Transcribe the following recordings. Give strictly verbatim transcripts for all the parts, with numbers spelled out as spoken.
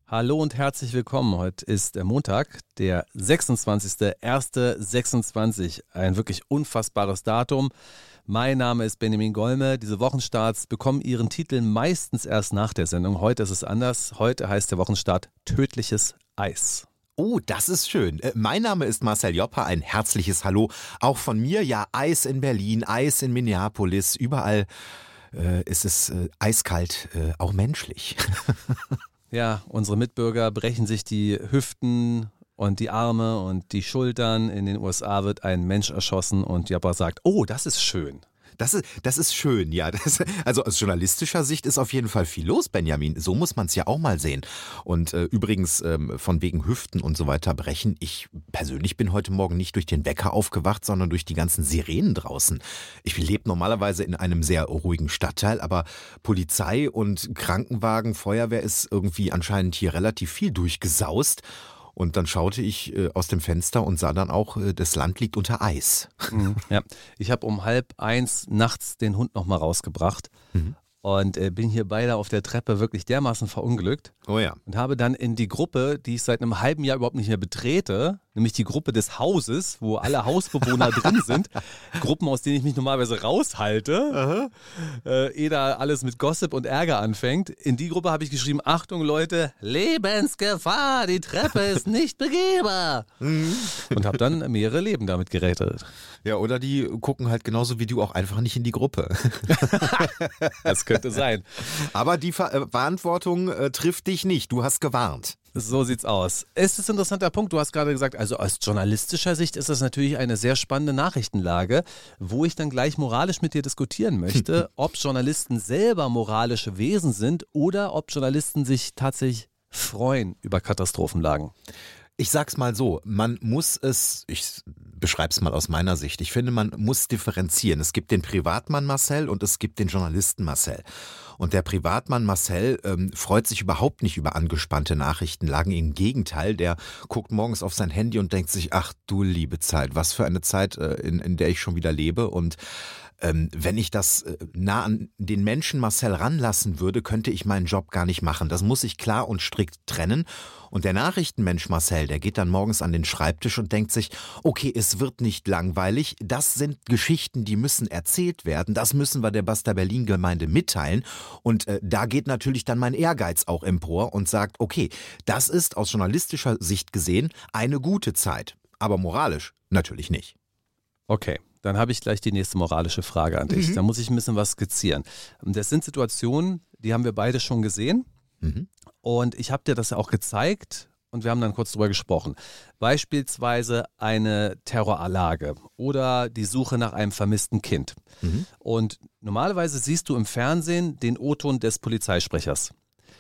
Hallo und herzlich willkommen. Heute ist der Montag, der sechsundzwanzigster erster sechsundzwanzig. Ein wirklich unfassbares Datum. Mein Name ist Benjamin Golme. Diese Wochenstarts bekommen ihren Titel meistens erst nach der Sendung. Heute ist es anders. Heute heißt der Wochenstart Tödliches Eis. Oh, das ist schön. Mein Name ist Marcel Joppa. Ein herzliches Hallo. Auch von mir. Ja, Eis in Berlin, Eis in Minneapolis. Überall äh, ist es äh, eiskalt, äh, auch menschlich. Ja, unsere Mitbürger brechen sich die Hüften und die Arme und die Schultern. In den U S A wird ein Mensch erschossen und Joppa sagt, oh, das ist schön. Das ist, das ist schön, ja. Das, also aus journalistischer Sicht ist auf jeden Fall viel los, Benjamin. So muss man es ja auch mal sehen. Und äh, übrigens ähm, von wegen Hüften und so weiter brechen. Ich persönlich bin heute Morgen nicht durch den Wecker aufgewacht, sondern durch die ganzen Sirenen draußen. Ich lebe normalerweise in einem sehr ruhigen Stadtteil, aber Polizei und Krankenwagen, Feuerwehr ist irgendwie anscheinend hier relativ viel durchgesaust. Und dann schaute ich äh, aus dem Fenster und sah dann auch, äh, das Land liegt unter Eis. Mhm, ja, ich habe um halb eins nachts den Hund nochmal rausgebracht mhm. und äh, bin hier beide auf der Treppe wirklich dermaßen verunglückt. Oh ja. Und habe dann in die Gruppe, die ich seit einem halben Jahr überhaupt nicht mehr betrete, nämlich die Gruppe des Hauses, wo alle Hausbewohner drin sind, Gruppen, aus denen ich mich normalerweise raushalte, äh, ehe da alles mit Gossip und Ärger anfängt. In die Gruppe habe ich geschrieben, Achtung Leute, Lebensgefahr, die Treppe ist nicht begehbar. Mhm. Und habe dann mehrere Leben damit gerettet. Ja, oder die gucken halt genauso wie du auch einfach nicht in die Gruppe. Das könnte sein. Aber die Ver- äh, Verantwortung äh, trifft dich nicht, du hast gewarnt. So sieht's aus. Es ist ein interessanter Punkt. Du hast gerade gesagt, also aus journalistischer Sicht ist das natürlich eine sehr spannende Nachrichtenlage, wo ich dann gleich moralisch mit dir diskutieren möchte, ob Journalisten selber moralische Wesen sind oder ob Journalisten sich tatsächlich freuen über Katastrophenlagen. Ich sag's mal so, man muss es, ich beschreib's mal aus meiner Sicht, ich finde, man muss differenzieren. Es gibt den Privatmann Marcel und es gibt den Journalisten Marcel. Und der Privatmann Marcel ähm, freut sich überhaupt nicht über angespannte Nachrichtenlagen. Im Gegenteil, der guckt morgens auf sein Handy und denkt sich, ach du liebe Zeit, was für eine Zeit, äh, in, in der ich schon wieder lebe. Und ähm, wenn ich das äh, nah an den Menschen Marcel ranlassen würde, könnte ich meinen Job gar nicht machen. Das muss ich klar und strikt trennen. Und der Nachrichtenmensch Marcel, der geht dann morgens an den Schreibtisch und denkt sich, okay, es wird nicht langweilig, das sind Geschichten, die müssen erzählt werden, das müssen wir der Basta Berlin-Gemeinde mitteilen. Und äh, da geht natürlich dann mein Ehrgeiz auch empor und sagt, okay, das ist aus journalistischer Sicht gesehen eine gute Zeit, aber moralisch natürlich nicht. Okay. Dann habe ich gleich die nächste moralische Frage an dich. Mhm. Da muss ich ein bisschen was skizzieren. Das sind Situationen, die haben wir beide schon gesehen. Mhm. Und ich habe dir das ja auch gezeigt und wir haben dann kurz drüber gesprochen. Beispielsweise eine Terroranlage oder die Suche nach einem vermissten Kind. Mhm. Und normalerweise siehst du im Fernsehen den O-Ton des Polizeisprechers.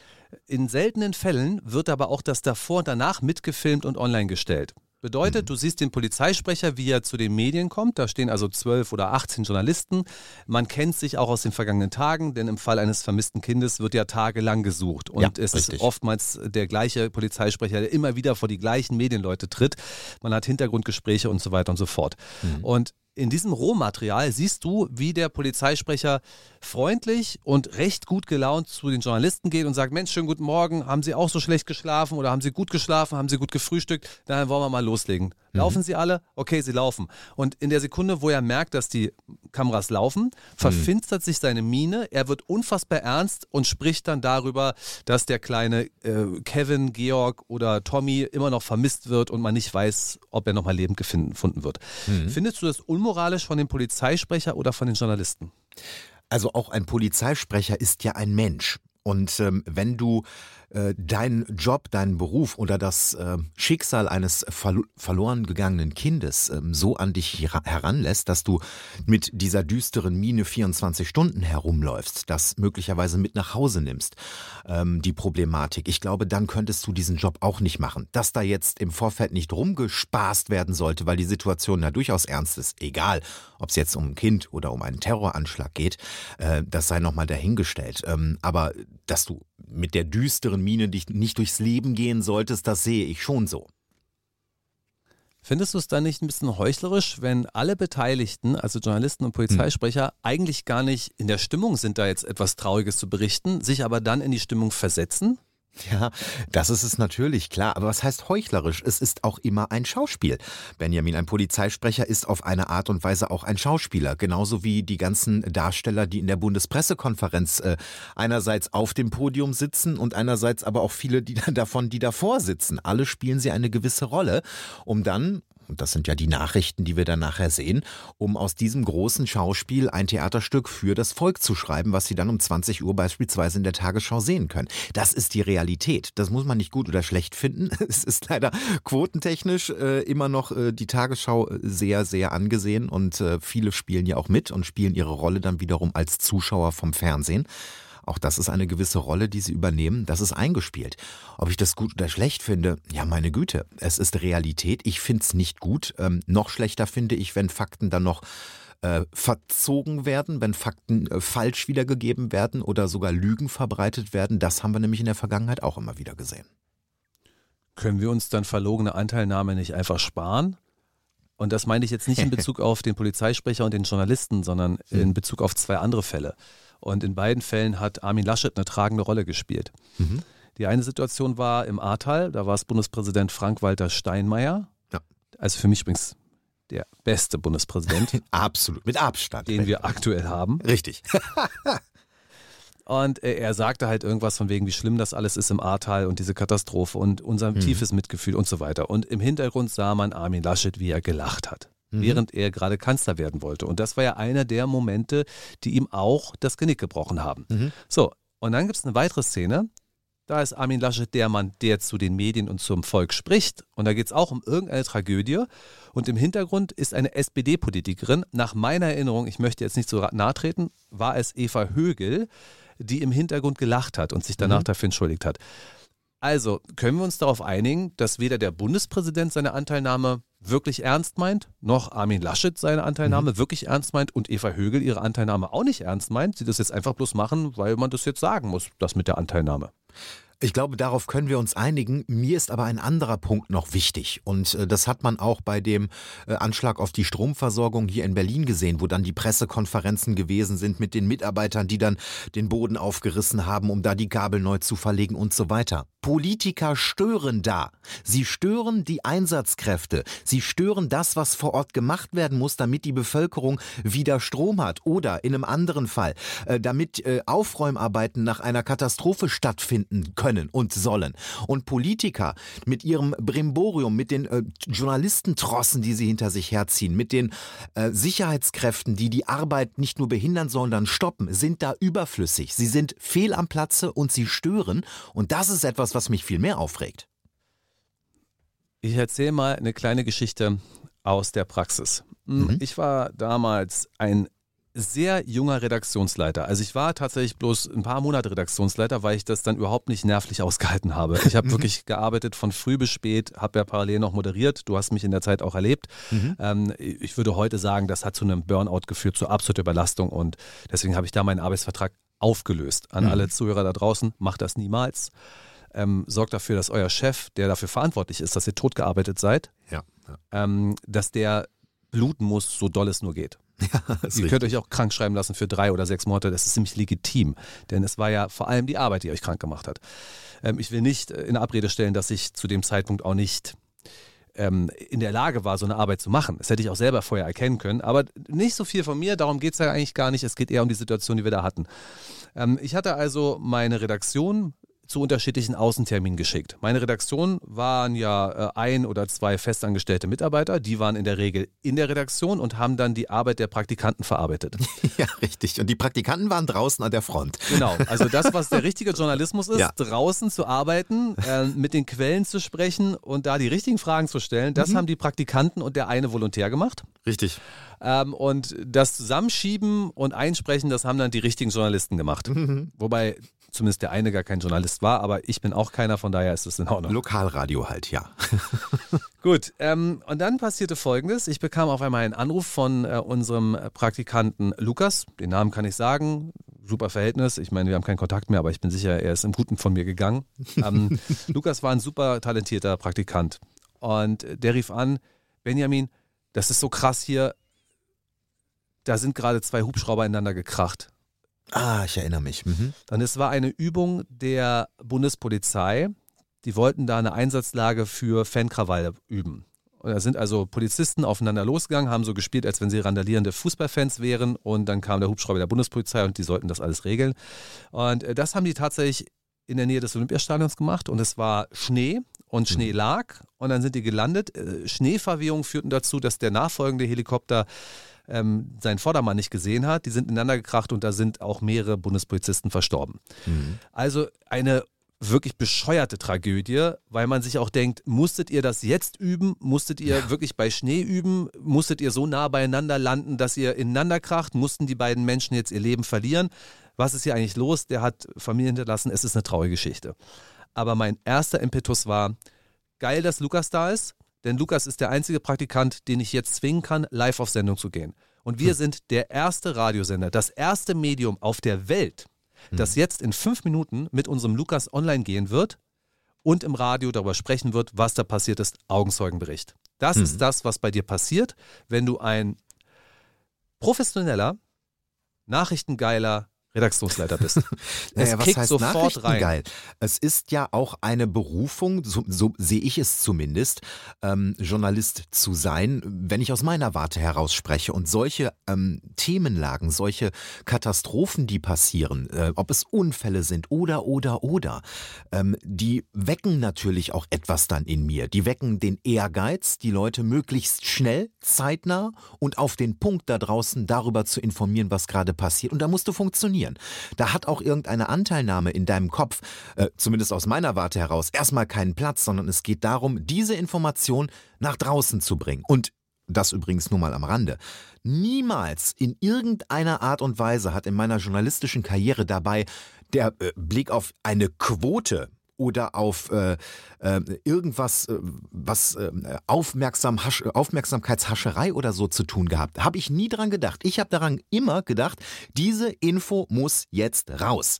In seltenen Fällen wird aber auch das davor und danach mitgefilmt und online gestellt. Bedeutet, du siehst den Polizeisprecher, wie er zu den Medien kommt. Da stehen also zwölf oder achtzehn Journalisten. Man kennt sich auch aus den vergangenen Tagen, denn im Fall eines vermissten Kindes wird ja tagelang gesucht. Und ja, es richtig. ist oftmals der gleiche Polizeisprecher, der immer wieder vor die gleichen Medienleute tritt. Man hat Hintergrundgespräche und so weiter und so fort. Mhm. Und in diesem Rohmaterial siehst du, wie der Polizeisprecher freundlich und recht gut gelaunt zu den Journalisten geht und sagt, Mensch, schönen guten Morgen, haben Sie auch so schlecht geschlafen oder haben Sie gut geschlafen, haben Sie gut gefrühstückt? Dann wollen wir mal loslegen. Mhm. Laufen Sie alle? Okay, Sie laufen. Und in der Sekunde, wo er merkt, dass die Kameras laufen, verfinstert mhm. sich seine Miene, er wird unfassbar ernst und spricht dann darüber, dass der kleine äh, Kevin, Georg oder Tommy immer noch vermisst wird und man nicht weiß, ob er nochmal lebend gefunden wird. Mhm. Findest du das unmoralisch von dem Polizeisprecher oder von den Journalisten? Also auch ein Polizeisprecher ist ja ein Mensch. Und ähm, wenn du äh, deinen Job, deinen Beruf oder das äh, Schicksal eines verlo- verloren gegangenen Kindes ähm, so an dich her- heranlässt, dass du mit dieser düsteren Miene vierundzwanzig Stunden herumläufst, das möglicherweise mit nach Hause nimmst, ähm, die Problematik, ich glaube, dann könntest du diesen Job auch nicht machen. Dass da jetzt im Vorfeld nicht rumgespaßt werden sollte, weil die Situation ja durchaus ernst ist, egal, ob es jetzt um ein Kind oder um einen Terroranschlag geht, äh, das sei nochmal dahingestellt. Ähm, aber dass du mit der düsteren Miene dich nicht durchs Leben gehen solltest, das sehe ich schon so. Findest du es dann nicht ein bisschen heuchlerisch, wenn alle Beteiligten, also Journalisten und Polizeisprecher, hm. eigentlich gar nicht in der Stimmung sind, da jetzt etwas Trauriges zu berichten, sich aber dann in die Stimmung versetzen? Ja, das ist es natürlich, klar. Aber was heißt heuchlerisch? Es ist auch immer ein Schauspiel. Benjamin, ein Polizeisprecher, ist auf eine Art und Weise auch ein Schauspieler. Genauso wie die ganzen Darsteller, die in der Bundespressekonferenz äh, einerseits auf dem Podium sitzen und einerseits aber auch viele die davon, die davor sitzen. Alle spielen sie eine gewisse Rolle, um dann, und das sind ja die Nachrichten, die wir dann nachher sehen, um aus diesem großen Schauspiel ein Theaterstück für das Volk zu schreiben, was Sie dann um zwanzig Uhr beispielsweise in der Tagesschau sehen können. Das ist die Realität. Das muss man nicht gut oder schlecht finden. Es ist leider quotentechnisch äh, immer noch äh, die Tagesschau sehr, sehr angesehen und äh, viele spielen ja auch mit und spielen ihre Rolle dann wiederum als Zuschauer vom Fernsehen. Auch das ist eine gewisse Rolle, die sie übernehmen. Das ist eingespielt. Ob ich das gut oder schlecht finde? Ja, meine Güte. Es ist Realität. Ich finde es nicht gut. Ähm, noch schlechter finde ich, wenn Fakten dann noch äh, verzogen werden, wenn Fakten äh, falsch wiedergegeben werden oder sogar Lügen verbreitet werden. Das haben wir nämlich in der Vergangenheit auch immer wieder gesehen. Können wir uns dann verlogene Anteilnahme nicht einfach sparen? Und das meine ich jetzt nicht in Bezug auf den Polizeisprecher und den Journalisten, sondern in Bezug auf zwei andere Fälle. Und in beiden Fällen hat Armin Laschet eine tragende Rolle gespielt. Mhm. Die eine Situation war im Ahrtal, da war es Bundespräsident Frank-Walter Steinmeier. Ja. Also für mich übrigens der beste Bundespräsident. Absolut, mit Abstand. Den wir aktuell haben. Richtig. Und er sagte halt irgendwas von wegen, wie schlimm das alles ist im Ahrtal und diese Katastrophe und unser mhm. tiefes Mitgefühl und so weiter. Und im Hintergrund sah man Armin Laschet, wie er gelacht hat, mhm. während er gerade Kanzler werden wollte. Und das war ja einer der Momente, die ihm auch das Genick gebrochen haben. Mhm. So, und dann gibt es eine weitere Szene. Da ist Armin Laschet der Mann, der zu den Medien und zum Volk spricht. Und da geht es auch um irgendeine Tragödie. Und im Hintergrund ist eine S P D-Politikerin. Nach meiner Erinnerung, ich möchte jetzt nicht so nahe treten, war es Eva Högel, die im Hintergrund gelacht hat und sich danach mhm. dafür entschuldigt hat. Also können wir uns darauf einigen, dass weder der Bundespräsident seine Anteilnahme wirklich ernst meint, noch Armin Laschet seine Anteilnahme mhm. wirklich ernst meint und Eva Högel ihre Anteilnahme auch nicht ernst meint, sie das jetzt einfach bloß machen, weil man das jetzt sagen muss, das mit der Anteilnahme. Ich glaube, darauf können wir uns einigen. Mir ist aber ein anderer Punkt noch wichtig. Und äh, das hat man auch bei dem äh, Anschlag auf die Stromversorgung hier in Berlin gesehen, wo dann die Pressekonferenzen gewesen sind mit den Mitarbeitern, die dann den Boden aufgerissen haben, um da die Kabel neu zu verlegen und so weiter. Politiker stören da. Sie stören die Einsatzkräfte. Sie stören das, was vor Ort gemacht werden muss, damit die Bevölkerung wieder Strom hat. Oder in einem anderen Fall, äh, damit äh, Aufräumarbeiten nach einer Katastrophe stattfinden können und sollen. Und Politiker mit ihrem Brimborium, mit den äh, Journalistentrossen, die sie hinter sich herziehen, mit den äh, Sicherheitskräften, die die Arbeit nicht nur behindern, sondern stoppen, sind da überflüssig. Sie sind fehl am Platze und sie stören. Und das ist etwas, was mich viel mehr aufregt. Ich erzähle mal eine kleine Geschichte aus der Praxis. Mhm. Ich war damals ein sehr junger Redaktionsleiter. Also ich war tatsächlich bloß ein paar Monate Redaktionsleiter, weil ich das dann überhaupt nicht nervlich ausgehalten habe. Ich habe wirklich gearbeitet von früh bis spät, habe ja parallel noch moderiert. Du hast mich in der Zeit auch erlebt. Mhm. Ähm, ich würde heute sagen, das hat zu einem Burnout geführt, zu absoluter Überlastung und deswegen habe ich da meinen Arbeitsvertrag aufgelöst. An mhm. alle Zuhörer da draußen, macht das niemals. Ähm, sorgt dafür, dass euer Chef, der dafür verantwortlich ist, dass ihr tot gearbeitet seid, ja, ja. Ähm, dass der bluten muss, so doll es nur geht. Ja, ihr richtig. Könnt euch auch krank schreiben lassen für drei oder sechs Monate, das ist ziemlich legitim, denn es war ja vor allem die Arbeit, die euch krank gemacht hat. Ähm, ich will nicht in Abrede stellen, dass ich zu dem Zeitpunkt auch nicht ähm, in der Lage war, so eine Arbeit zu machen. Das hätte ich auch selber vorher erkennen können, aber nicht so viel von mir, darum geht es ja eigentlich gar nicht, es geht eher um die Situation, die wir da hatten. Ähm, ich hatte also meine Redaktion zu unterschiedlichen Außenterminen geschickt. Meine Redaktion waren ja äh, ein oder zwei festangestellte Mitarbeiter, die waren in der Regel in der Redaktion und haben dann die Arbeit der Praktikanten verarbeitet. Ja, richtig. Und die Praktikanten waren draußen an der Front. Genau, also das, was der richtige Journalismus ist, ja. draußen zu arbeiten, äh, mit den Quellen zu sprechen und da die richtigen Fragen zu stellen, das mhm. haben die Praktikanten und der eine Volontär gemacht. Richtig. Ähm, und das Zusammenschieben und Einsprechen, das haben dann die richtigen Journalisten gemacht. Mhm. Wobei zumindest der eine gar kein Journalist war, aber ich bin auch keiner, von daher ist es in Ordnung. Lokalradio halt, ja. Gut, ähm, und dann passierte Folgendes. Ich bekam auf einmal einen Anruf von äh, unserem Praktikanten Lukas. Den Namen kann ich sagen. Super Verhältnis. Ich meine, wir haben keinen Kontakt mehr, aber ich bin sicher, er ist im Guten von mir gegangen. Ähm, Lukas war ein super talentierter Praktikant. Und der rief an, Benjamin, das ist so krass hier, da sind gerade zwei Hubschrauber ineinander gekracht. Ah, ich erinnere mich. Mhm. Und es war eine Übung der Bundespolizei. Die wollten da eine Einsatzlage für Fankrawall üben. Und da sind also Polizisten aufeinander losgegangen, haben so gespielt, als wenn sie randalierende Fußballfans wären. Und dann kam der Hubschrauber der Bundespolizei und die sollten das alles regeln. Und das haben die tatsächlich in der Nähe des Olympiastadions gemacht. Und es war Schnee und Schnee lag. Und dann sind die gelandet. Schneeverwehungen führten dazu, dass der nachfolgende Helikopter ähm, seinen Vordermann nicht gesehen hat. Die sind ineinander gekracht und da sind auch mehrere Bundespolizisten verstorben. Mhm. Also eine wirklich bescheuerte Tragödie, weil man sich auch denkt, musstet ihr das jetzt üben? Musstet ihr ja. wirklich bei Schnee üben? Musstet ihr so nah beieinander landen, dass ihr ineinander kracht? Mussten die beiden Menschen jetzt ihr Leben verlieren? Was ist hier eigentlich los? Der hat Familie hinterlassen. Es ist eine traurige Geschichte. Aber mein erster Impetus war, geil, dass Lukas da ist, denn Lukas ist der einzige Praktikant, den ich jetzt zwingen kann, live auf Sendung zu gehen. Und wir hm. sind der erste Radiosender, das erste Medium auf der Welt, das jetzt in fünf Minuten mit unserem Lukas online gehen wird und im Radio darüber sprechen wird, was da passiert ist, Augenzeugenbericht. Das mhm. ist das, was bei dir passiert, wenn du ein professioneller, nachrichtengeiler Redaktionsleiter bist. Naja, was heißt nachrichtengeil? Es ist ja auch eine Berufung, so, so sehe ich es zumindest, ähm, Journalist zu sein, wenn ich aus meiner Warte heraus spreche. Und solche ähm, Themenlagen, solche Katastrophen, die passieren, äh, ob es Unfälle sind oder, oder, oder, ähm, die wecken natürlich auch etwas dann in mir. Die wecken den Ehrgeiz, die Leute möglichst schnell, zeitnah und auf den Punkt da draußen darüber zu informieren, was gerade passiert. Und da musst du funktionieren. Da hat auch irgendeine Anteilnahme in deinem Kopf, äh, zumindest aus meiner Warte heraus, erstmal keinen Platz, sondern es geht darum, diese Information nach draußen zu bringen. Und das übrigens nur mal am Rande. Niemals in irgendeiner Art und Weise hat in meiner journalistischen Karriere dabei der äh, Blick auf eine Quote oder auf äh, äh, irgendwas, äh, was äh, Aufmerksam, Hasch, Aufmerksamkeitshascherei oder so zu tun gehabt. Habe ich nie dran gedacht. Ich habe daran immer gedacht, diese Info muss jetzt raus.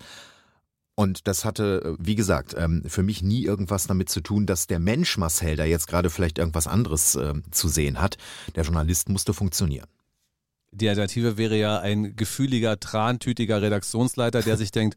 Und das hatte, wie gesagt, für mich nie irgendwas damit zu tun, dass der Mensch Marcel da jetzt gerade vielleicht irgendwas anderes äh, zu sehen hat. Der Journalist musste funktionieren. Die Alternative wäre ja ein gefühliger, trantütiger Redaktionsleiter, der sich denkt,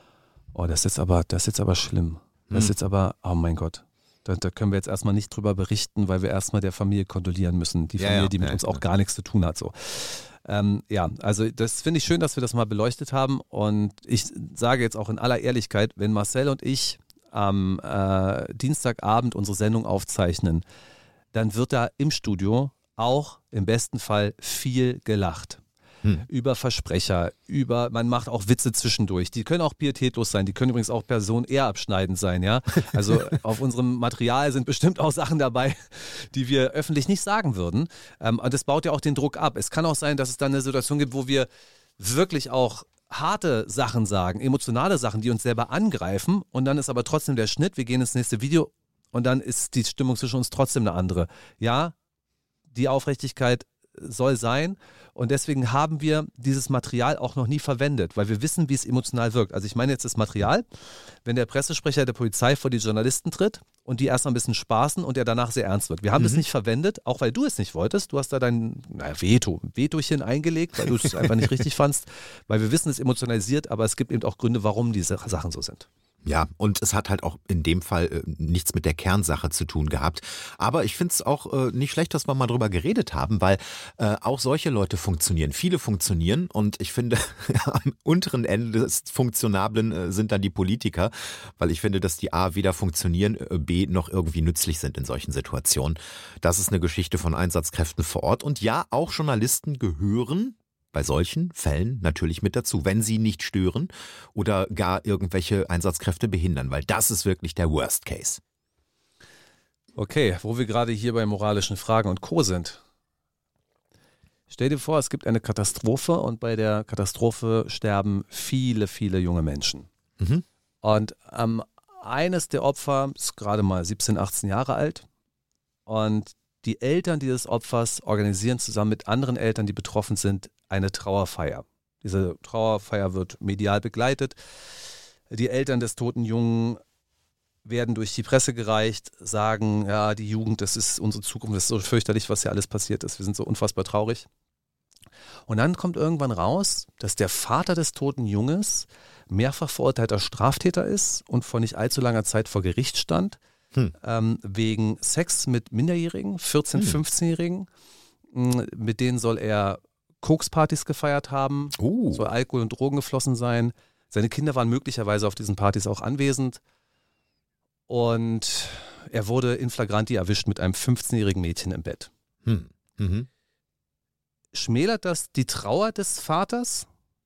oh, das ist jetzt aber, das ist jetzt aber schlimm. Das ist jetzt aber, oh mein Gott. Da, da können wir jetzt erstmal nicht drüber berichten, weil wir erstmal der Familie kondolieren müssen. Die Familie, ja, ja, die mit ja, uns auch gar nichts zu tun hat. So. Ähm, ja, also das finde ich schön, dass wir das mal beleuchtet haben. Und ich sage jetzt auch in aller Ehrlichkeit, wenn Marcel und ich am äh, Dienstagabend unsere Sendung aufzeichnen, dann wird da im Studio auch im besten Fall viel gelacht. Hm. Über Versprecher, über, man macht auch Witze zwischendurch. Die können auch pietätlos sein, die können übrigens auch Personen eher abschneidend sein, ja. Also auf unserem Material sind bestimmt auch Sachen dabei, die wir öffentlich nicht sagen würden. Ähm, und das baut ja auch den Druck ab. Es kann auch sein, dass es dann eine Situation gibt, wo wir wirklich auch harte Sachen sagen, emotionale Sachen, die uns selber angreifen und dann ist aber trotzdem der Schnitt, wir gehen ins nächste Video und dann ist die Stimmung zwischen uns trotzdem eine andere. Ja, die Aufrichtigkeit soll sein und deswegen haben wir dieses Material auch noch nie verwendet, weil wir wissen, wie es emotional wirkt. Also ich meine jetzt das Material, wenn der Pressesprecher der Polizei vor die Journalisten tritt und die erst mal ein bisschen spaßen und er danach sehr ernst wird. Wir haben mhm. das nicht verwendet, auch weil du es nicht wolltest. Du hast da dein naja, Veto, Vetochen eingelegt, weil du es einfach nicht richtig fandst, weil wir wissen, es emotionalisiert, aber es gibt eben auch Gründe, warum diese Sachen so sind. Ja, und es hat halt auch in dem Fall äh, nichts mit der Kernsache zu tun gehabt. Aber ich finde es auch äh, nicht schlecht, dass wir mal drüber geredet haben, weil äh, auch solche Leute funktionieren. Viele funktionieren und ich finde, am unteren Ende des Funktionablen äh, sind dann die Politiker, weil ich finde, dass die A weder funktionieren, äh, B noch irgendwie nützlich sind in solchen Situationen. Das ist eine Geschichte von Einsatzkräften vor Ort. Und ja, auch Journalisten gehören bei solchen Fällen natürlich mit dazu, wenn sie nicht stören oder gar irgendwelche Einsatzkräfte behindern, weil das ist wirklich der Worst Case. Okay, wo wir gerade hier bei moralischen Fragen und Co. sind. Stell dir vor, es gibt eine Katastrophe und bei der Katastrophe sterben viele, viele junge Menschen. Mhm. Und ähm, eines der Opfer ist gerade mal siebzehn, achtzehn Jahre alt und die Eltern dieses Opfers organisieren zusammen mit anderen Eltern, die betroffen sind, eine Trauerfeier. Diese Trauerfeier wird medial begleitet. Die Eltern des toten Jungen werden durch die Presse gereicht, sagen, ja, die Jugend, das ist unsere Zukunft, das ist so fürchterlich, was hier alles passiert ist. Wir sind so unfassbar traurig. Und dann kommt irgendwann raus, dass der Vater des toten Junges mehrfach verurteilter Straftäter ist und vor nicht allzu langer Zeit vor Gericht stand, hm. ähm, wegen Sex mit Minderjährigen, vierzehn-, hm. fünfzehnjährigen. Mit denen soll er Kokspartys gefeiert haben, uh. soll Alkohol und Drogen geflossen sein. Seine Kinder waren möglicherweise auf diesen Partys auch anwesend. Und er wurde in flagranti erwischt mit einem fünfzehnjährigen Mädchen im Bett. Hm. Mhm. Schmälert das die Trauer des Vaters?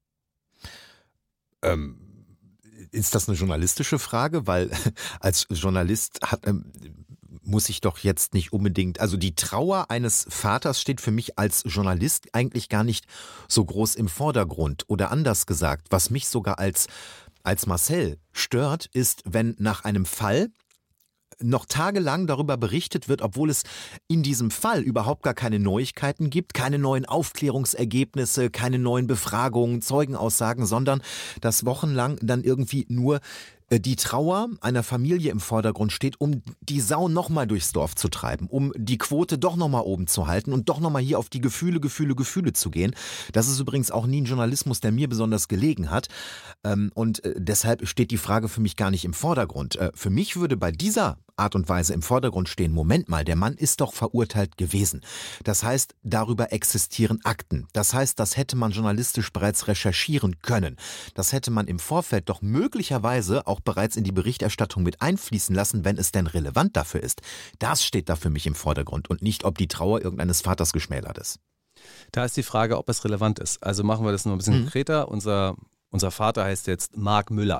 Ähm, ist das eine journalistische Frage? Weil als Journalist hat, ähm, muss ich doch jetzt nicht unbedingt, also die Trauer eines Vaters steht für mich als Journalist eigentlich gar nicht so groß im Vordergrund. Oder anders gesagt, was mich sogar als, als Marcel stört, ist, wenn nach einem Fall noch tagelang darüber berichtet wird, obwohl es in diesem Fall überhaupt gar keine Neuigkeiten gibt, keine neuen Aufklärungsergebnisse, keine neuen Befragungen, Zeugenaussagen, sondern dass wochenlang dann irgendwie nur die Trauer einer Familie im Vordergrund steht, um die Sau nochmal durchs Dorf zu treiben, um die Quote doch nochmal oben zu halten und doch nochmal hier auf die Gefühle, Gefühle, Gefühle zu gehen. Das ist übrigens auch nie ein Journalismus, der mir besonders gelegen hat. Und deshalb steht die Frage für mich gar nicht im Vordergrund. Für mich würde bei dieser Art und Weise im Vordergrund stehen, Moment mal, der Mann ist doch verurteilt gewesen. Das heißt, darüber existieren Akten. Das heißt, das hätte man journalistisch bereits recherchieren können. Das hätte man im Vorfeld doch möglicherweise auch bereits in die Berichterstattung mit einfließen lassen, wenn es denn relevant dafür ist. Das steht da für mich im Vordergrund und nicht, ob die Trauer irgendeines Vaters geschmälert ist. Da ist die Frage, ob es relevant ist. Also machen wir das noch ein bisschen mhm. konkreter. Unser, unser Vater heißt jetzt Marc Müller.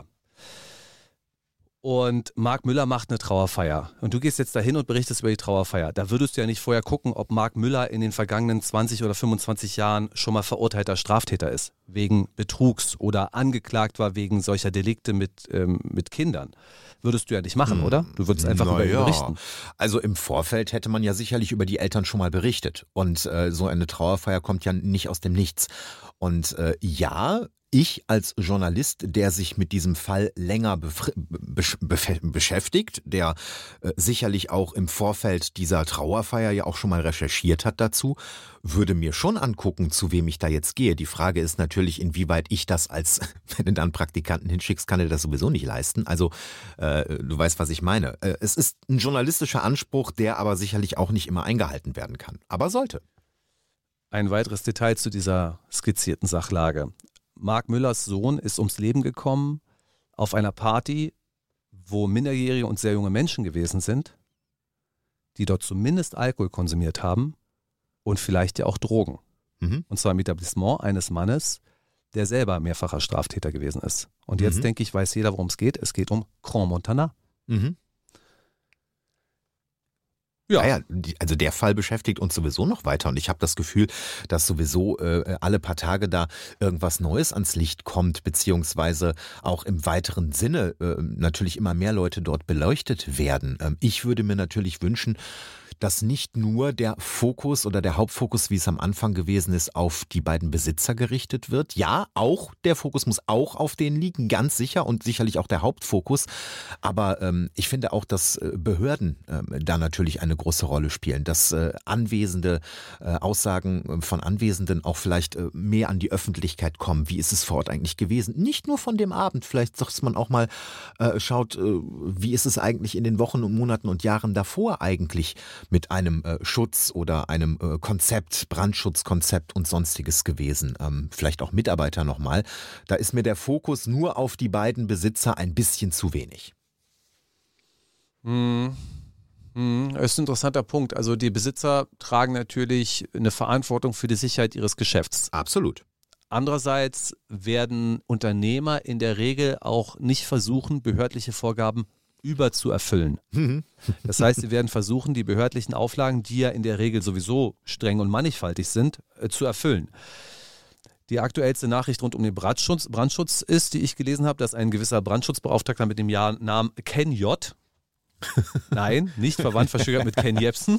Und Marc Müller macht eine Trauerfeier. Und du gehst jetzt dahin und berichtest über die Trauerfeier. Da würdest du ja nicht vorher gucken, ob Marc Müller in den vergangenen zwanzig oder fünfundzwanzig Jahren schon mal verurteilter Straftäter ist. Wegen Betrugs oder angeklagt war wegen solcher Delikte mit, ähm, mit Kindern. Würdest du ja nicht machen, oder? Du würdest einfach Na über ihn ja. berichten. Also im Vorfeld hätte man ja sicherlich über die Eltern schon mal berichtet. Und äh, so eine Trauerfeier kommt ja nicht aus dem Nichts. Und äh, ja, ich als Journalist, der sich mit diesem Fall länger bef- besch- bef- beschäftigt, der äh, sicherlich auch im Vorfeld dieser Trauerfeier ja auch schon mal recherchiert hat dazu, würde mir schon angucken, zu wem ich da jetzt gehe. Die Frage ist natürlich, inwieweit ich das als, wenn du da einen Praktikanten hinschickst, kann er das sowieso nicht leisten. Also äh, du weißt, was ich meine. Äh, es ist ein journalistischer Anspruch, der aber sicherlich auch nicht immer eingehalten werden kann. Aber sollte. Ein weiteres Detail zu dieser skizzierten Sachlage. Marc Müllers Sohn ist ums Leben gekommen auf einer Party, wo minderjährige und sehr junge Menschen gewesen sind, die dort zumindest Alkohol konsumiert haben und vielleicht ja auch Drogen. Mhm. Und zwar im Etablissement eines Mannes, der selber mehrfacher Straftäter gewesen ist. Und jetzt mhm. denke ich, weiß jeder, worum es geht. Es geht um Crans-Montana. Mhm. Ja. Naja, also der Fall beschäftigt uns sowieso noch weiter und ich habe das Gefühl, dass sowieso äh, alle paar Tage da irgendwas Neues ans Licht kommt, beziehungsweise auch im weiteren Sinne äh, natürlich immer mehr Leute dort beleuchtet werden. Ähm, ich würde mir natürlich wünschen, dass nicht nur der Fokus oder der Hauptfokus, wie es am Anfang gewesen ist, auf die beiden Besitzer gerichtet wird. Ja, auch der Fokus muss auch auf denen liegen, ganz sicher und sicherlich auch der Hauptfokus. Aber ähm, ich finde auch, dass äh, Behörden äh, da natürlich eine große Rolle spielen, dass äh, Anwesende, äh, Aussagen von Anwesenden auch vielleicht äh, mehr an die Öffentlichkeit kommen. Wie ist es vor Ort eigentlich gewesen? Nicht nur von dem Abend, vielleicht dass man auch mal äh, schaut, äh, wie ist es eigentlich in den Wochen und Monaten und Jahren davor eigentlich mit einem äh, Schutz oder einem äh, Konzept, Brandschutzkonzept und sonstiges gewesen. Ähm, vielleicht auch Mitarbeiter nochmal. Da ist mir der Fokus nur auf die beiden Besitzer ein bisschen zu wenig. Hm. Hm. Das ist ein interessanter Punkt. Also die Besitzer tragen natürlich eine Verantwortung für die Sicherheit ihres Geschäfts. Absolut. Andererseits werden Unternehmer in der Regel auch nicht versuchen, behördliche Vorgaben überzuerfüllen. Mhm. Das heißt, sie werden versuchen, die behördlichen Auflagen, die ja in der Regel sowieso streng und mannigfaltig sind, äh, zu erfüllen. Die aktuellste Nachricht rund um den Brandschutz, Brandschutz ist, die ich gelesen habe, dass ein gewisser Brandschutzbeauftragter mit dem Namen Ken J. Nein, nicht verwandt, verschwägert mit Ken Jebsen.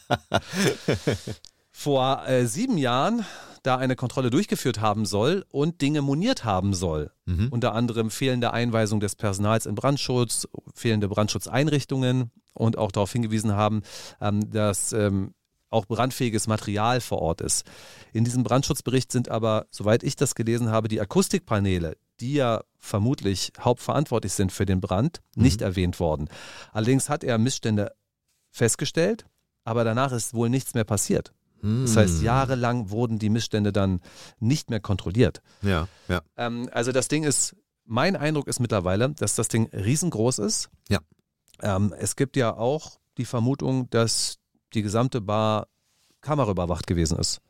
Vor äh, sieben Jahren da eine Kontrolle durchgeführt haben soll und Dinge moniert haben soll. Mhm. Unter anderem fehlende Einweisung des Personals in Brandschutz, fehlende Brandschutzeinrichtungen und auch darauf hingewiesen haben, ähm, dass ähm, auch brandfähiges Material vor Ort ist. In diesem Brandschutzbericht sind aber, soweit ich das gelesen habe, die Akustikpaneele, die ja vermutlich hauptverantwortlich sind für den Brand, nicht mhm. erwähnt worden. Allerdings hat er Missstände festgestellt, aber danach ist wohl nichts mehr passiert. Mhm. Das heißt, jahrelang wurden die Missstände dann nicht mehr kontrolliert. Ja, ja. Ähm, also das Ding ist, mein Eindruck ist mittlerweile, dass das Ding riesengroß ist. Ja. Ähm, es gibt ja auch die Vermutung, dass die gesamte Bar kameraüberwacht gewesen ist.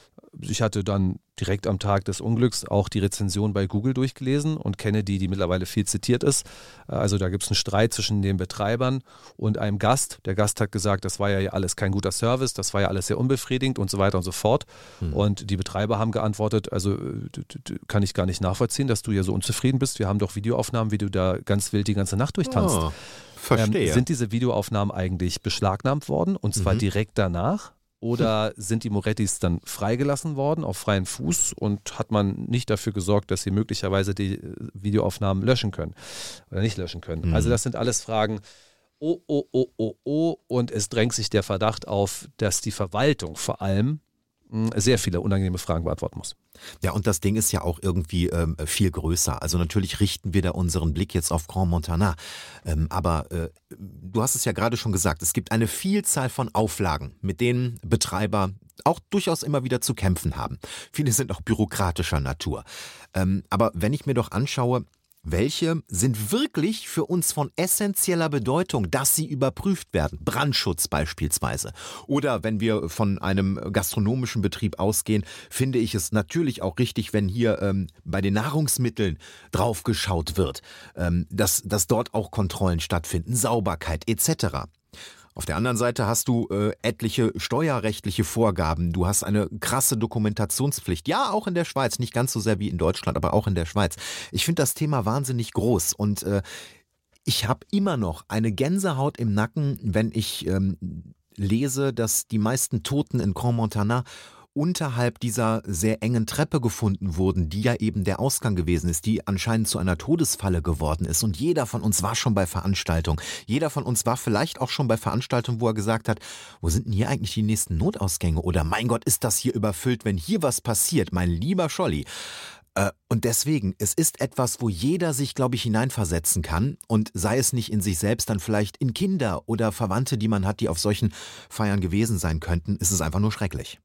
Ich hatte dann direkt am Tag des Unglücks auch die Rezension bei Google durchgelesen und kenne die, die mittlerweile viel zitiert ist. Also da gibt es einen Streit zwischen den Betreibern und einem Gast. Der Gast hat gesagt, das war ja alles kein guter Service, das war ja alles sehr unbefriedigend und so weiter und so fort. Hm. Und die Betreiber haben geantwortet, also kann ich gar nicht nachvollziehen, dass du hier so unzufrieden bist. Wir haben doch Videoaufnahmen, wie du da ganz wild die ganze Nacht durchtanzt. Oh, verstehe. Ähm, sind diese Videoaufnahmen eigentlich beschlagnahmt worden und zwar mhm. direkt danach? Oder sind die Morettis dann freigelassen worden auf freien Fuß und hat man nicht dafür gesorgt, dass sie möglicherweise die Videoaufnahmen löschen können oder nicht löschen können? Mhm. Also das sind alles Fragen, oh, oh, oh, oh, oh, und es drängt sich der Verdacht auf, dass die Verwaltung vor allem sehr viele unangenehme Fragen beantworten muss. Ja, und das Ding ist ja auch irgendwie ähm, viel größer. Also natürlich richten wir da unseren Blick jetzt auf Grand Montana. Ähm, aber äh, du hast es ja gerade schon gesagt, es gibt eine Vielzahl von Auflagen, mit denen Betreiber auch durchaus immer wieder zu kämpfen haben. Viele sind auch bürokratischer Natur. Ähm, aber wenn ich mir doch anschaue, welche sind wirklich für uns von essentieller Bedeutung, dass sie überprüft werden? Brandschutz beispielsweise. Oder wenn wir von einem gastronomischen Betrieb ausgehen, finde ich es natürlich auch richtig, wenn hier ähm, bei den Nahrungsmitteln drauf geschaut wird, ähm, dass, dass dort auch Kontrollen stattfinden, Sauberkeit et cetera. Auf der anderen Seite hast du äh, etliche steuerrechtliche Vorgaben. Du hast eine krasse Dokumentationspflicht. Ja, auch in der Schweiz. Nicht ganz so sehr wie in Deutschland, aber auch in der Schweiz. Ich finde das Thema wahnsinnig groß und äh, ich habe immer noch eine Gänsehaut im Nacken, wenn ich ähm, lese, dass die meisten Toten in Grand Montana unterhalb dieser sehr engen Treppe gefunden wurden, die ja eben der Ausgang gewesen ist, die anscheinend zu einer Todesfalle geworden ist. Und jeder von uns war schon bei Veranstaltungen. Jeder von uns war vielleicht auch schon bei Veranstaltungen, wo er gesagt hat, wo sind denn hier eigentlich die nächsten Notausgänge? Oder mein Gott, ist das hier überfüllt, wenn hier was passiert? Mein lieber Scholli. Und deswegen, es ist etwas, wo jeder sich, glaube ich, hineinversetzen kann und sei es nicht in sich selbst, dann vielleicht in Kinder oder Verwandte, die man hat, die auf solchen Feiern gewesen sein könnten, ist es einfach nur schrecklich.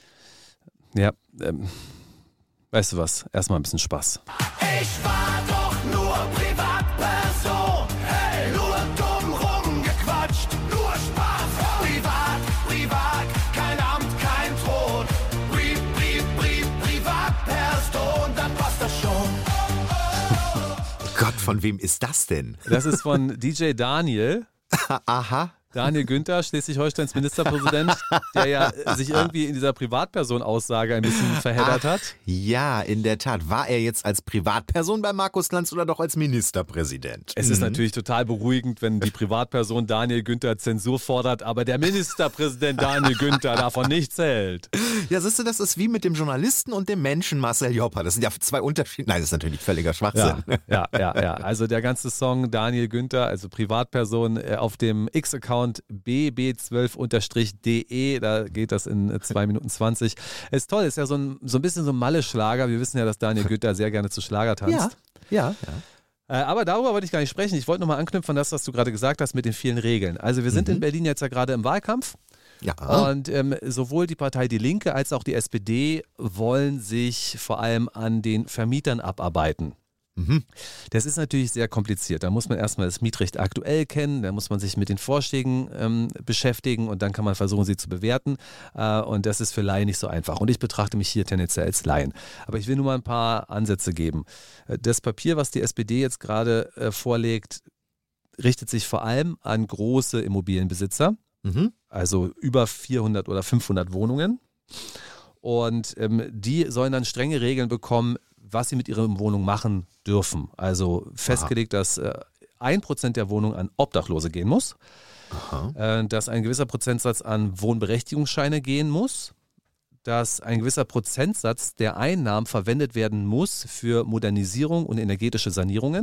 Ja, ähm, weißt du was? Erstmal ein bisschen Spaß. Ich war doch nur Privatperson, hey, nur dumm rumgequatscht, nur Spaß. Privat, privat, kein Amt, kein Thron. Pri, pri, pri, Privatperson, dann passt das schon. Gott, von wem ist das denn? Das ist von D J Daniel. Aha. Daniel Günther, Schleswig-Holsteins Ministerpräsident, der ja sich irgendwie in dieser Privatperson-Aussage ein bisschen verheddert Ach, hat. Ja, in der Tat. War er jetzt als Privatperson bei Markus Lanz oder doch als Ministerpräsident? Es mhm. ist natürlich total beruhigend, wenn die Privatperson Daniel Günther Zensur fordert, aber der Ministerpräsident Daniel Günther davon nichts hält. Ja, siehst du, das ist wie mit dem Journalisten und dem Menschen Marcel Joppa. Das sind ja zwei Unterschiede. Nein, das ist natürlich völliger Schwachsinn. Ja, ja, ja, ja. Also der ganze Song Daniel Günther, also Privatperson, auf dem X-Account b b zwölf d e, da geht das in zwei Minuten zwanzig. Ist toll, ist ja so ein, so ein bisschen so ein Malle-Schlager. Wir wissen ja, dass Daniel Günther sehr gerne zu Schlager tanzt. Ja, ja, ja. Äh, aber darüber wollte ich gar nicht sprechen. Ich wollte nochmal anknüpfen an das, was du gerade gesagt hast mit den vielen Regeln. Also wir sind mhm. in Berlin jetzt ja gerade im Wahlkampf. Ja. Und ähm, sowohl die Partei Die Linke als auch die S P D wollen sich vor allem an den Vermietern abarbeiten. Mhm. Das ist natürlich sehr kompliziert. Da muss man erstmal das Mietrecht aktuell kennen, da muss man sich mit den Vorschlägen ähm, beschäftigen und dann kann man versuchen, sie zu bewerten. Äh, und das ist für Laien nicht so einfach. Und ich betrachte mich hier tendenziell als Laien. Aber ich will nur mal ein paar Ansätze geben. Das Papier, was die S P D jetzt gerade äh, vorlegt, richtet sich vor allem an große Immobilienbesitzer, mhm. also über vierhundert oder fünfhundert Wohnungen. Und ähm, die sollen dann strenge Regeln bekommen, was sie mit ihrer Wohnung machen dürfen. Also festgelegt, Aha. dass äh, ein Prozent der Wohnung an Obdachlose gehen muss, äh, dass ein gewisser Prozentsatz an Wohnberechtigungsscheine gehen muss, dass ein gewisser Prozentsatz der Einnahmen verwendet werden muss für Modernisierung und energetische Sanierungen.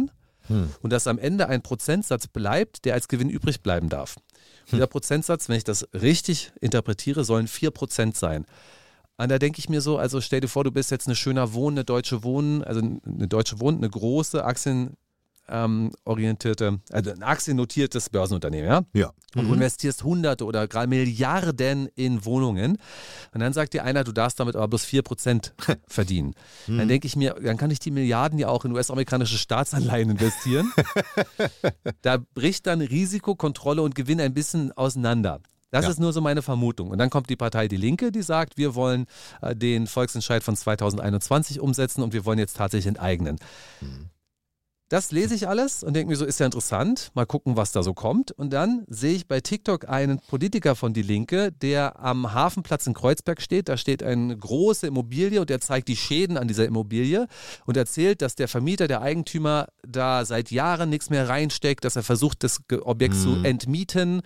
hm. und dass am Ende ein Prozentsatz bleibt, der als Gewinn übrig bleiben darf. Hm. Dieser Prozentsatz, wenn ich das richtig interpretiere, sollen vier Prozent sein. Und da denke ich mir so, also stell dir vor, du bist jetzt eine Schöner Wohnen, eine Deutsche Wohnen, also eine Deutsche Wohnen, eine große Aktien Ähm, orientierte, also ein aktiennotiertes Börsenunternehmen, ja? Ja. Und Mhm. du investierst Hunderte oder gerade Milliarden in Wohnungen und dann sagt dir einer, du darfst damit aber bloß vier Prozent verdienen. Mhm. Dann denke ich mir, dann kann ich die Milliarden ja auch in U S-amerikanische Staatsanleihen investieren. Da bricht dann Risiko, Kontrolle und Gewinn ein bisschen auseinander. Das ja. ist nur so meine Vermutung. Und dann kommt die Partei Die Linke, die sagt, wir wollen äh, den Volksentscheid von zweitausendeinundzwanzig umsetzen und wir wollen jetzt tatsächlich enteignen. Mhm. Das lese ich alles und denke mir so, ist ja interessant, mal gucken, was da so kommt. Und dann sehe ich bei TikTok einen Politiker von Die Linke, der am Hafenplatz in Kreuzberg steht. Da steht eine große Immobilie und der zeigt die Schäden an dieser Immobilie und erzählt, dass der Vermieter, der Eigentümer da seit Jahren nichts mehr reinsteckt, dass er versucht, das Objekt mhm. zu entmieten